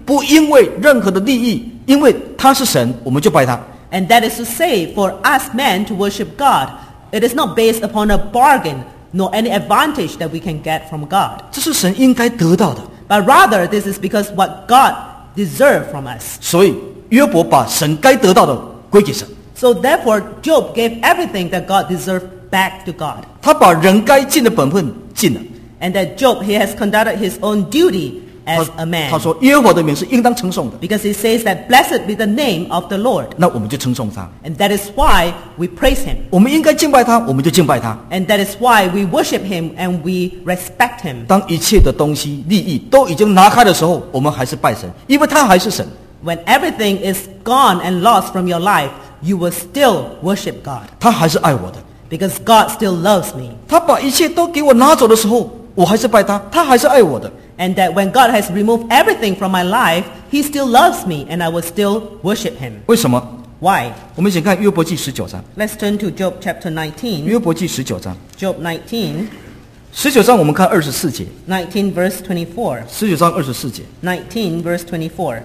不因为任何的利益，因为他是神，我们就拜他。 And that is to say, for us men to worship God, it is not based upon a bargain, nor any advantage that we can get from God. 这是神应该得到的。 But rather, this is because what God deserved from us. 所以约伯把神该得到的归给神， So therefore, Job gave everything that God deserved back to God. 他把人该尽的本分尽了。 And that Job, he has conducted his own duty as a man. 他说耶和华的名是应当称颂的， Because he says that blessed be the name of the Lord. 那我们就称颂他。 And that is why we praise him. 我们应该敬拜他，我们就敬拜他。 And that is why we worship him and we respect him. 当一切的东西利益都已经拿开的时候，我们还是拜神，因为他还是神。 When everything is gone and lost from your life, you will still worship God. 他还是爱我的。 Because God still loves me. 他把一切都给我拿走的时候，我还是拜他，他还是爱我的。 And that when God has removed everything from my life, he still loves me and I will still worship him. 为什么？ Why? 我们先看约伯记19章。 Let's turn to Job chapter 19. 约伯记19章 Job 19, ，19章我们看24节。 19 verse 24. 19章24节， 19 verse 24.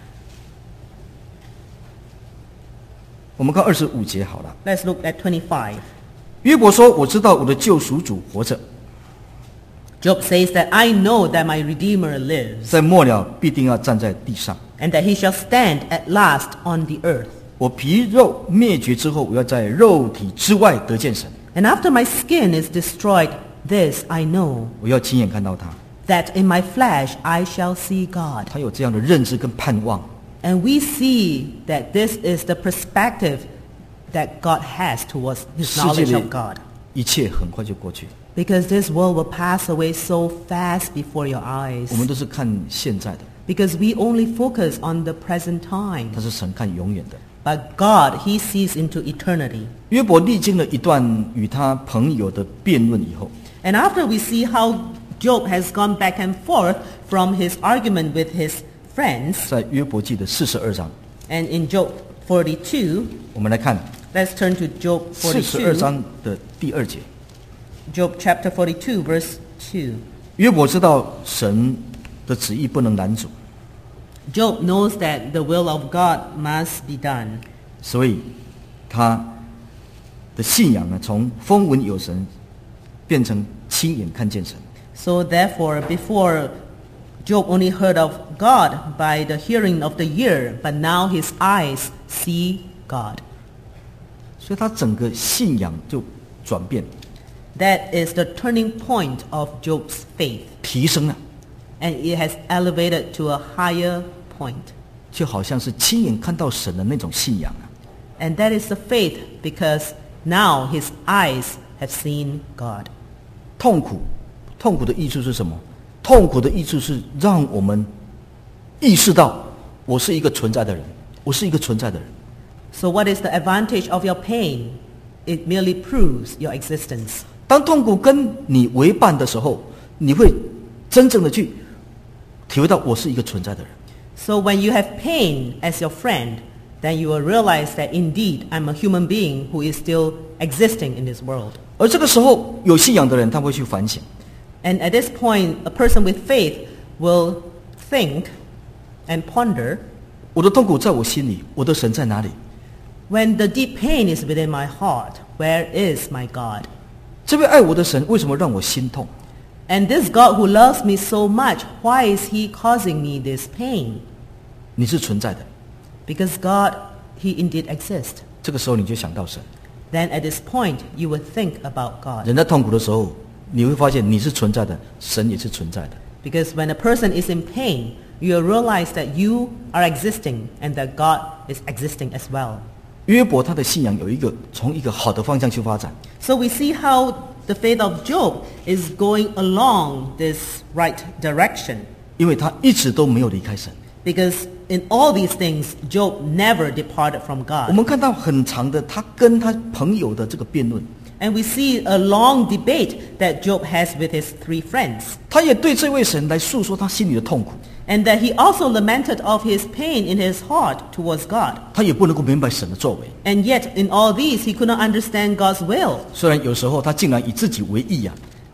我们看25节好了。 Let's look at 25. 约伯说：“我知道我的救赎主活着， Job says that I know that my Redeemer lives 在末了必定要站在地上。 and that he shall stand at last on the earth. 我皮肉灭绝之后，我要在肉体之外得见神。 And after my skin is destroyed, this I know, 我要亲眼看到他。 that in my flesh I shall see God. ” 他有这样的认知跟盼望。 And we see that this is the perspective that God has towards his 世界 knowledge 里 of God. 一切很快就过去， Because this world will pass away so fast before your eyes. 我们都是看现在的， Because we only focus on the present time. 但是神看永远的。 But God, he sees into eternity. 约伯历经了一段与他朋友的辩论以后， And after we see how Job has gone back and forth from his argument with his friends, 在约伯记的42章， and in Job 42, 我们来看 let's turn to Job 42 42, 章的第2节。 Job chapter 42, verse 2. 约伯知道神的旨意不能拦阻， Job knows that the will of God must be done. 所以他的信仰呢，从风闻有神变成亲眼看见神。 So therefore, before Job only heard of God by the hearing of the ear, but now his eyes see God. 所以他整个信仰就转变， That is the turning point of Job's faith. 提升了， And it has elevated to a higher point. 就好像是亲眼看到神的那种信仰啊。 And that is the faith because now his eyes have seen God. 痛苦的益处是什么？痛苦的益处是让我们意识到我是一个存在的人，我是一个存在的人。 So what is the advantage of your pain? It merely proves your existence. 当痛苦跟你为伴的时候，你会真正的去体会到我是一个存在的人。 So when you have pain as your friend, then you will realize that indeed I'm a human being who is still existing in this world. 而这个时候，有信仰的人他会去反省， And at this point, a person with faith will think and ponder, 我的痛苦在我心里，我的神在哪里？ when the deep pain is within my heart, where is my God? 这位爱我的神为什么让我心痛？ And this God who loves me so much, why is he causing me this pain? 你是存在的， Because God, he indeed exists. 这个时候你就想到神。 Then at this point, you will think about God. 人在痛苦的时候，你会发现你是存在的，神也是存在的。 Because when a person is in pain, you will realize that you are existing and that God is existing as well. 约伯他的信仰从一个好的方向去发展， So we see how the faith of Job is going along this right direction. 因为他一直都没有离开神。 Because in all these things, Job never departed from 我 God. 们看到很长的他跟他朋友的这个辩论， And we see a long debate that Job has with his three friends. 他也对这位神来诉说他心里的痛苦， And that he also lamented of his pain in his heart towards God. 他也不能够明白神的作为。 And yet in all these, he could not understand God's will. 虽然有时候他竟然以自己为义啊，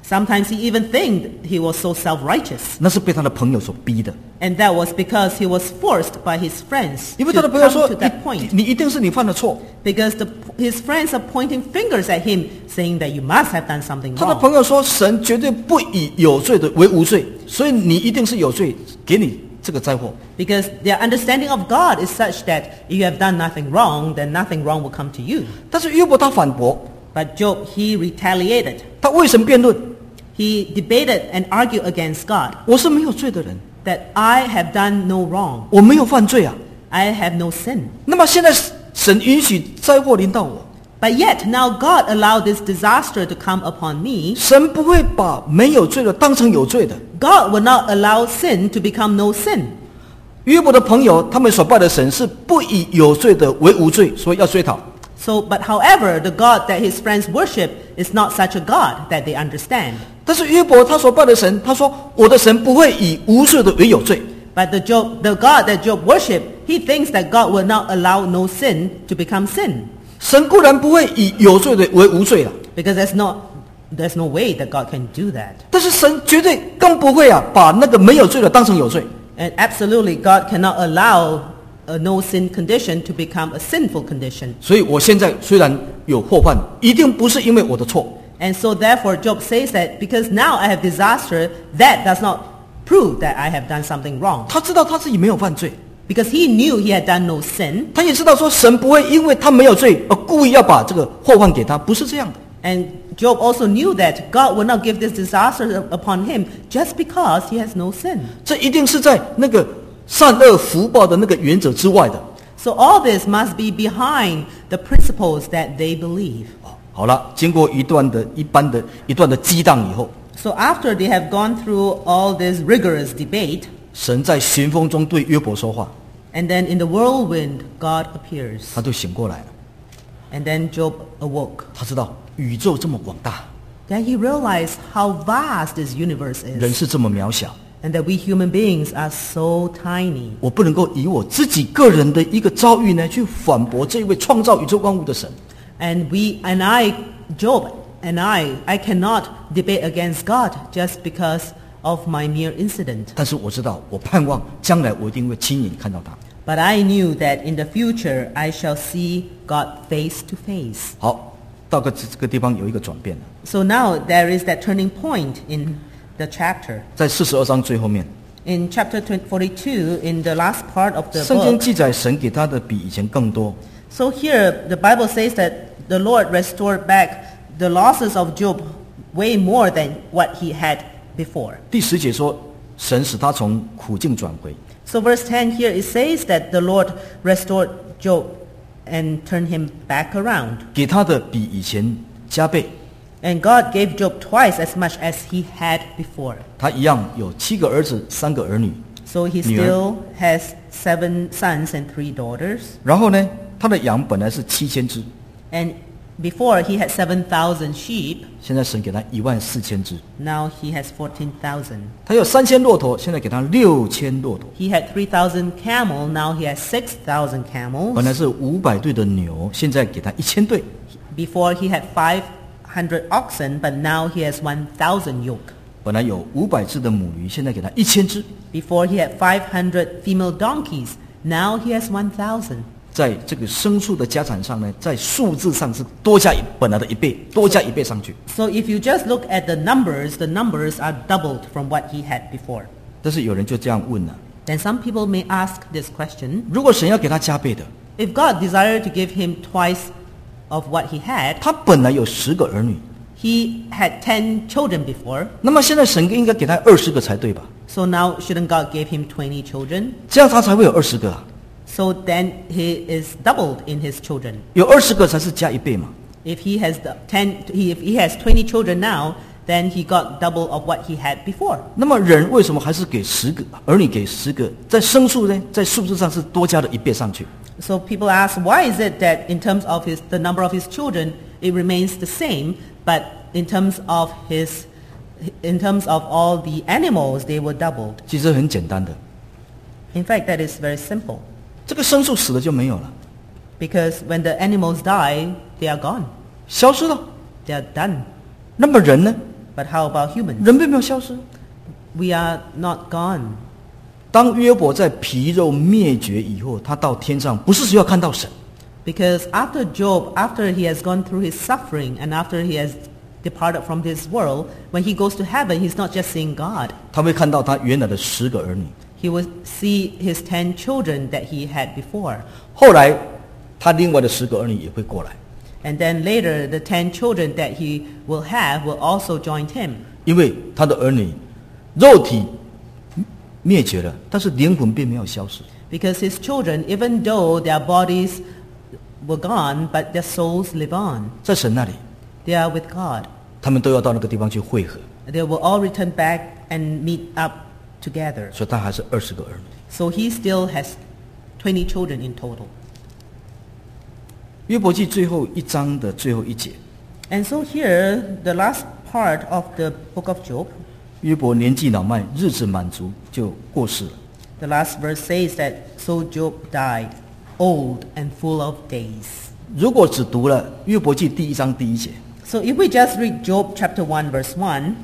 Sometimes he even think he was so self-righteous. 那是被他的朋友所逼的。 And that was because he was forced by his friends 因 to 为他的朋友 come 说 to that point. 你一定是你犯了错。 Because his friends are pointing fingers at him, saying that you must have done something 他的 wrong. 朋友说神绝对不以有罪的为无罪，所以你一定是有罪，给你这个灾祸。 Because their understanding of God is such that if you have done nothing wrong, then nothing wrong will come to you. 但是约伯他反驳， But Job, he retaliated. 他为神辩论， He debated and argued against God 我是没有罪的人， that I have done no wrong. 我没有犯罪啊。 I have no sin. 那么现在神允许灾祸临到我， But yet now God allowed this disaster to come upon me. 神不会把没有罪的当成有罪的。 God will not allow sin to become no sin. 约伯的朋友他们所拜的神是不以有罪的为无罪，所以要追讨。 So, but however, the God that his friends worship is not such a God that they understand. 但是约伯他所拜的神，他说我的神不会以无罪的为有罪。 But the God that Job worshiped, he thinks that God will not allow no sin to become sin. 神固然不会以有罪的为无罪了， Because there's no way that God can do that. 但是神绝对更不会把那个没有罪的当成有罪。 And absolutely, God cannot allow a no sin condition to become a sinful condition. 所以我现在虽然有祸患，一定不是因为我的错， And so therefore Job says that because now I have disaster, that does not prove that I have done something wrong. 他知道他自己没有犯罪， Because he knew he had done no sin. 他也知道说神不会因为他没有罪而故意要把这个祸患给他，不是这样的。 And Job also knew that God would not give this disaster upon him just because he has no sin. 这一定是在那个善恶福报的那个原则之外的。 So all this must be behind the principles that they believe. 好了，经过一段的激荡以后， So after they have gone through all this rigorous debate, 神在旋风中对约伯说话， and then in the whirlwind, God appears. 他就醒过来了。 And then Job awoke. 他知道宇宙这么广大， Then he realized how vast this universe 人 is, 是这么渺小， and that we human beings are so tiny. 我不能够以我自己个人的一个遭遇呢，去反驳这一位创造宇宙万物的神。 And Job and I cannot debate against God just because of my mere incident. 但是我知道，我盼望将来我一定会亲眼看到他。 But I knew that in the future I shall see God face to face. 好，到这个地方有一个转变了， So now there is that turning point in the chapter. 在42章最后面， In chapter 42, in the last part of the 圣经 book, 记载神给他的比以前更多。 so here the Bible says that the Lord restored back the losses of Job way more than what he had before. 第10节说，神使他从苦境转回。 So verse 10 here, it says that the Lord restored Job and turned him back around. 给他的比以前加倍， And God gave Job twice as much as he had before. 他一样有7个儿子，3个儿女。 So he 女儿。 still has 7 sons and 3 daughters. 然后呢，他的羊本来是7000只， And before he had 7,000 sheep, 现在神给他14000只。 now he has 14,000. 他有3000骆驼，现在给他6000骆驼。 He had 3,000 camel, now he has 6,000 camels. 本来是500对的牛，现在给他1000对。 Before he had 500 oxen, but now he has 1,000 yoke. 本来有500只的母驴，现在给他1000只。 Before he had 500 female donkeys, now he has 1,000. 在这个牲畜的家产上呢，在数字上是多加本来的1倍，多加1倍上去。 So if you just look at the numbers are doubled from what he had before. 但是有人就这样问了： Then some people may ask this question, 如果神要给他加倍的， if God desired to give him twice of what he had, 他本来有10个儿女， he had 10 children before, 那么现在神应该给他20个才对吧？ so now shouldn't God give him 20 children? 这样他才会有20个啊， So then he is doubled in his children. 有20个才是加1倍嘛。 If he has if he has 20 children now, then he got double of what he had before. 那么人为什么还是给10个儿女给10个，在牲畜呢，在数字上是多加了1倍上去？ So people ask, why is it that in terms of the number of his children, it remains the same, but in terms of all the animals, they were doubled? 其实很简单的， In fact, that is very simple. 这个牲畜死了就没有了， Because when the animals die, they are gone. 消失了。 They are done. 那么人呢？ But how about humans? 人并没有消失。 We are not gone. 当约伯在皮肉灭绝以后，他到天上不是只要看到神， Because after Job, after he has gone through his suffering and after he has departed from this world, when he goes to heaven, he's not just seeing God. 他会看到他原来的10个儿女。 He will see his 10 children that he had before. 后来他另外的10个儿女也会过来， And then later, the 10 children that he will have will also join him. 因为他的儿女肉体灭绝了，但是灵魂并没有消失。 Because his children, even though their bodies were gone, but their souls live on. 在神那里， They are with God. 他们都要到那个地方去汇合， They will all return back and meet up together. 所以他还是20个儿女。 So he still has 20 children in total. 约伯记最后1章的最后1节， And so here, the last part of the book of Job, 约伯年纪老迈，日子满足，就过世了。 the last verse says that, so Job died, old and full of days. 如果只读了约伯记第1章第1节， So if we just read Job chapter 1 verse 1,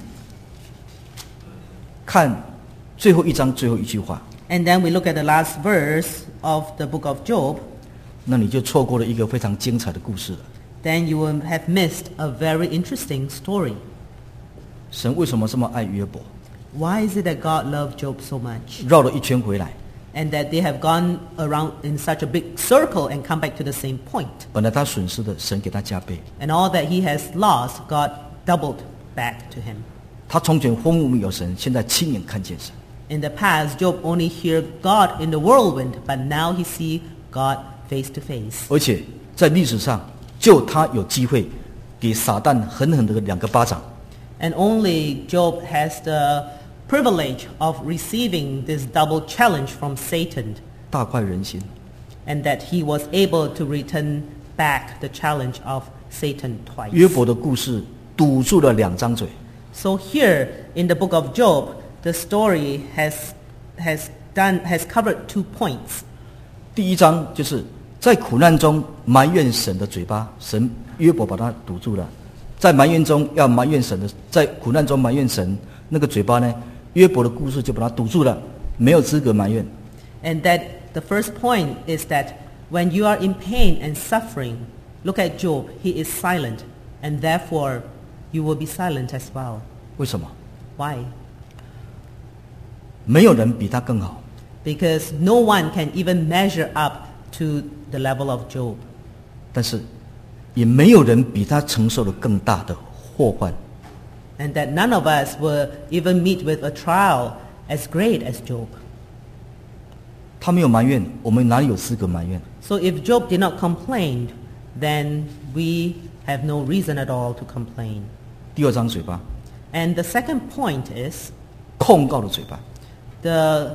看最后1章最后一句话， and then we look at the last verse of the book of Job, 那你就错过了一个非常精彩的故事了。 then you will have missed a very interesting story. 神为什么这么爱约伯？ Why is it that God loved Job so much? 绕了一圈回来， And that they have gone around in such a big circle and come back to the same point. 本来他损失的，神给他加倍。 And all that he has lost, God doubled back to him. 他从前荒芜有神，现在亲眼看见神。 In the past, Job only heard God in the whirlwind, but now he sees God face to face. 而且在历史上，就他有机会给撒旦狠狠的2个巴掌。 And only Job has the privilege of receiving this double challenge from Satan, 大快人心。 and that he was able to return back the challenge of Satan 约 twice. 伯的故事堵住了2张嘴。 So here in the book of Job, the story has covered 2 points. 第1章就是在苦难中埋怨神的嘴巴，神约伯把他堵住了。在埋怨中要埋怨神的，在苦难中埋怨神那个嘴巴呢，约伯的故事就把他堵住了，没有资格埋怨。 And that the first point is that when you are in pain and suffering, look at Job, he is silent, and therefore you will be silent as well. 为什么？ Why? 没有人比他更好， Because no one can even measure up to the level of Job. 但是也没有人比他承受了更大的祸患。 And that none of us will even meet with a trial as great as Job. 他没有埋怨，我们哪里有资格埋怨？ So if Job did not complain, then we have no reason at all to complain. 第2章嘴巴， And the second point is 控告的嘴巴， the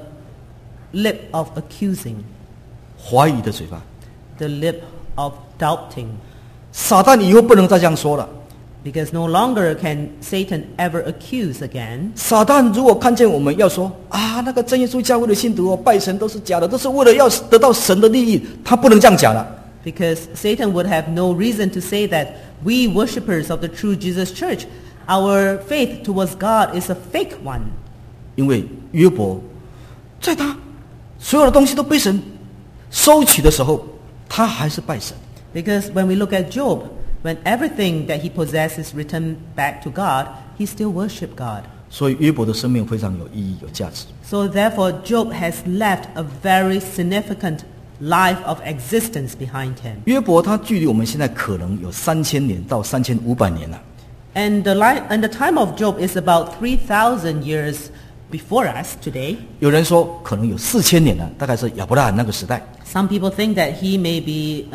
lip of accusing, 怀疑的嘴巴。 the lip of doubting. 撒旦以后不能再这样说了。 Because no longer can Satan ever accuse again. 撒旦如果看见我们要说啊，那个真耶稣教会的信徒拜神都是假的，都是为了要得到神的利益，他不能这样讲了。 Because Satan would have no reason to say that we worshippers of the true Jesus Church, our faith towards God is a fake one. 因为约伯在他所有的东西都被神收取的时候，他还是拜神。 Because when we look at Job, when everything that he possesses returned back to God, he still worshiped God. 所以约伯的生命非常有意义、有价值。 So therefore, Job has left a very significant life of existence behind him. 约伯他距离我们现在可能有3000年到3500年了。 And the time of Job is about 3,000 years before us today. 有人说可能有4000年了，大概是亚伯拉罕那个时代。 Some people think that he may be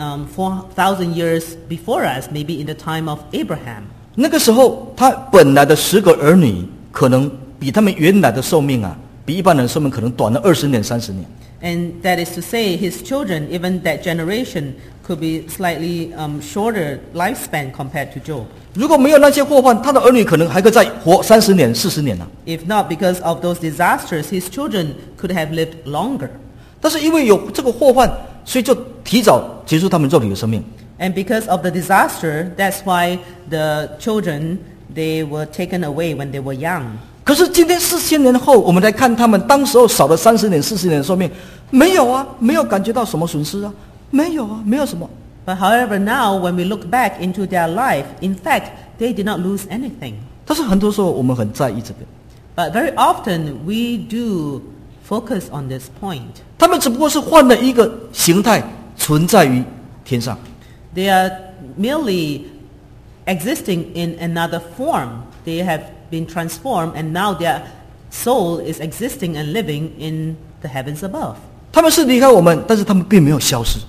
4,000 years before us, maybe in the time of Abraham. 那个时候，他本来的10个儿女，可能比他们原来的寿命啊，比一般人的寿命可能短了20年、30年。 And that is to say, his children, even that generation, could be slightly shorter lifespan compared to Job. 如果没有那些祸患，他的儿女可能还可以再活30年、40年呢、 If not because of those disasters, his children could have lived longer. 但是因为有这个祸患，所以就提早结束他们肉体的生命。 And because of the disaster, that's why the children they were taken away when they were young. 可是今天4000年后，我们来看他们当时候少了30年、40年的寿命，没有啊，没有感觉到什么损失啊，没有啊，没有什么。 But however, now when we look back into their life, in fact, they did not lose anything. 但是很多时候我们很在意这个， But very often we do focus on this point. 他们只不过是换了一个形态，存在于天上。 They are merely existing in another form. They have been transformed and now their soul is existing and living in the heavens above. 他们是离开我们，但是他们并没有消失。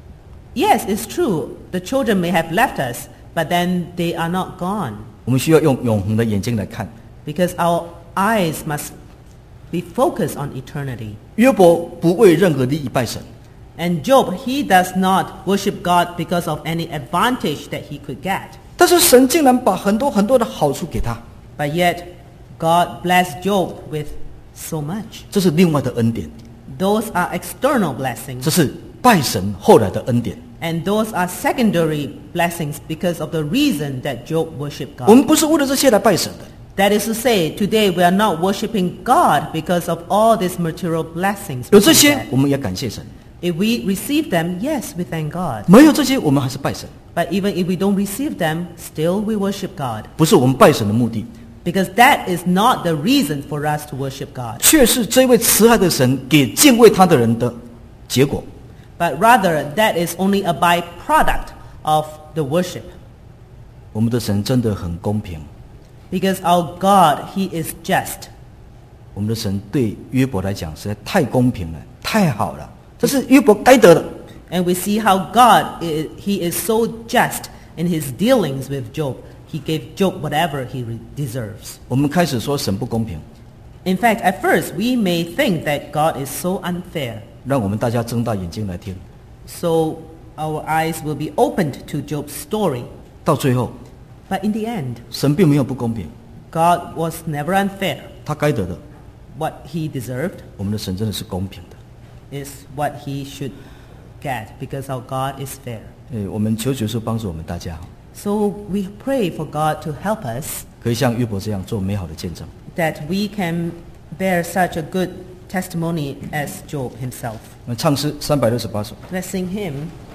Yes, it's true. The children may have left us, but then they are not gone. 我们需要用永恒的眼睛来看。 Because our eyes must be focused on eternity. 约伯不为任何利益拜神， And Job, he does not worship God because of any advantage that he could get. 但是神竟然把很多很多的好处给他， But yet, God blessed Job with so much. 这是另外的恩典， Those are external blessings. 这是拜神后来的恩典。 And those are secondary blessings because of the reason that Job worshipped 我 God. 们不是为了这些来拜神的， That is to say, today we are not worshiping God because of all these material blessings. 有 we 这 can 些 get. 我们也感谢神， If we receive them, yes, we thank God. 没有这些我们还是拜神， But even if we don't receive them, still we worship God. 不是我们拜神的目的， Because that is not the reason for us to worship God. 却是这位慈爱的神给敬畏他的人的结果。 But rather, that is only a byproduct of the worship. 我们的神真的很公平， Because our God, He is just. 我们的神对约伯来讲实在太公平了，太好了，这是约伯该得的。 And we see how God, He is so just in His dealings with Job. He gave Job whatever he deserves. 我们开始说神不公平， In fact, at first, we may think that God is so unfair. 让我们大家睁大眼睛来听。 So our eyes will be opened to Job's story. 到最后， But in the end, 神并没有不公平， God was never unfair. 他该得的， What he deserved 我们的神真的是公平的。 is what he should get because our God is fair. 我们求主是帮助我们大家， So we pray for God to help us 可以像约伯这样做美好的见证。 that we can bear such a good testimony as Job himself. 那唱诗368首。 Let's sing hymn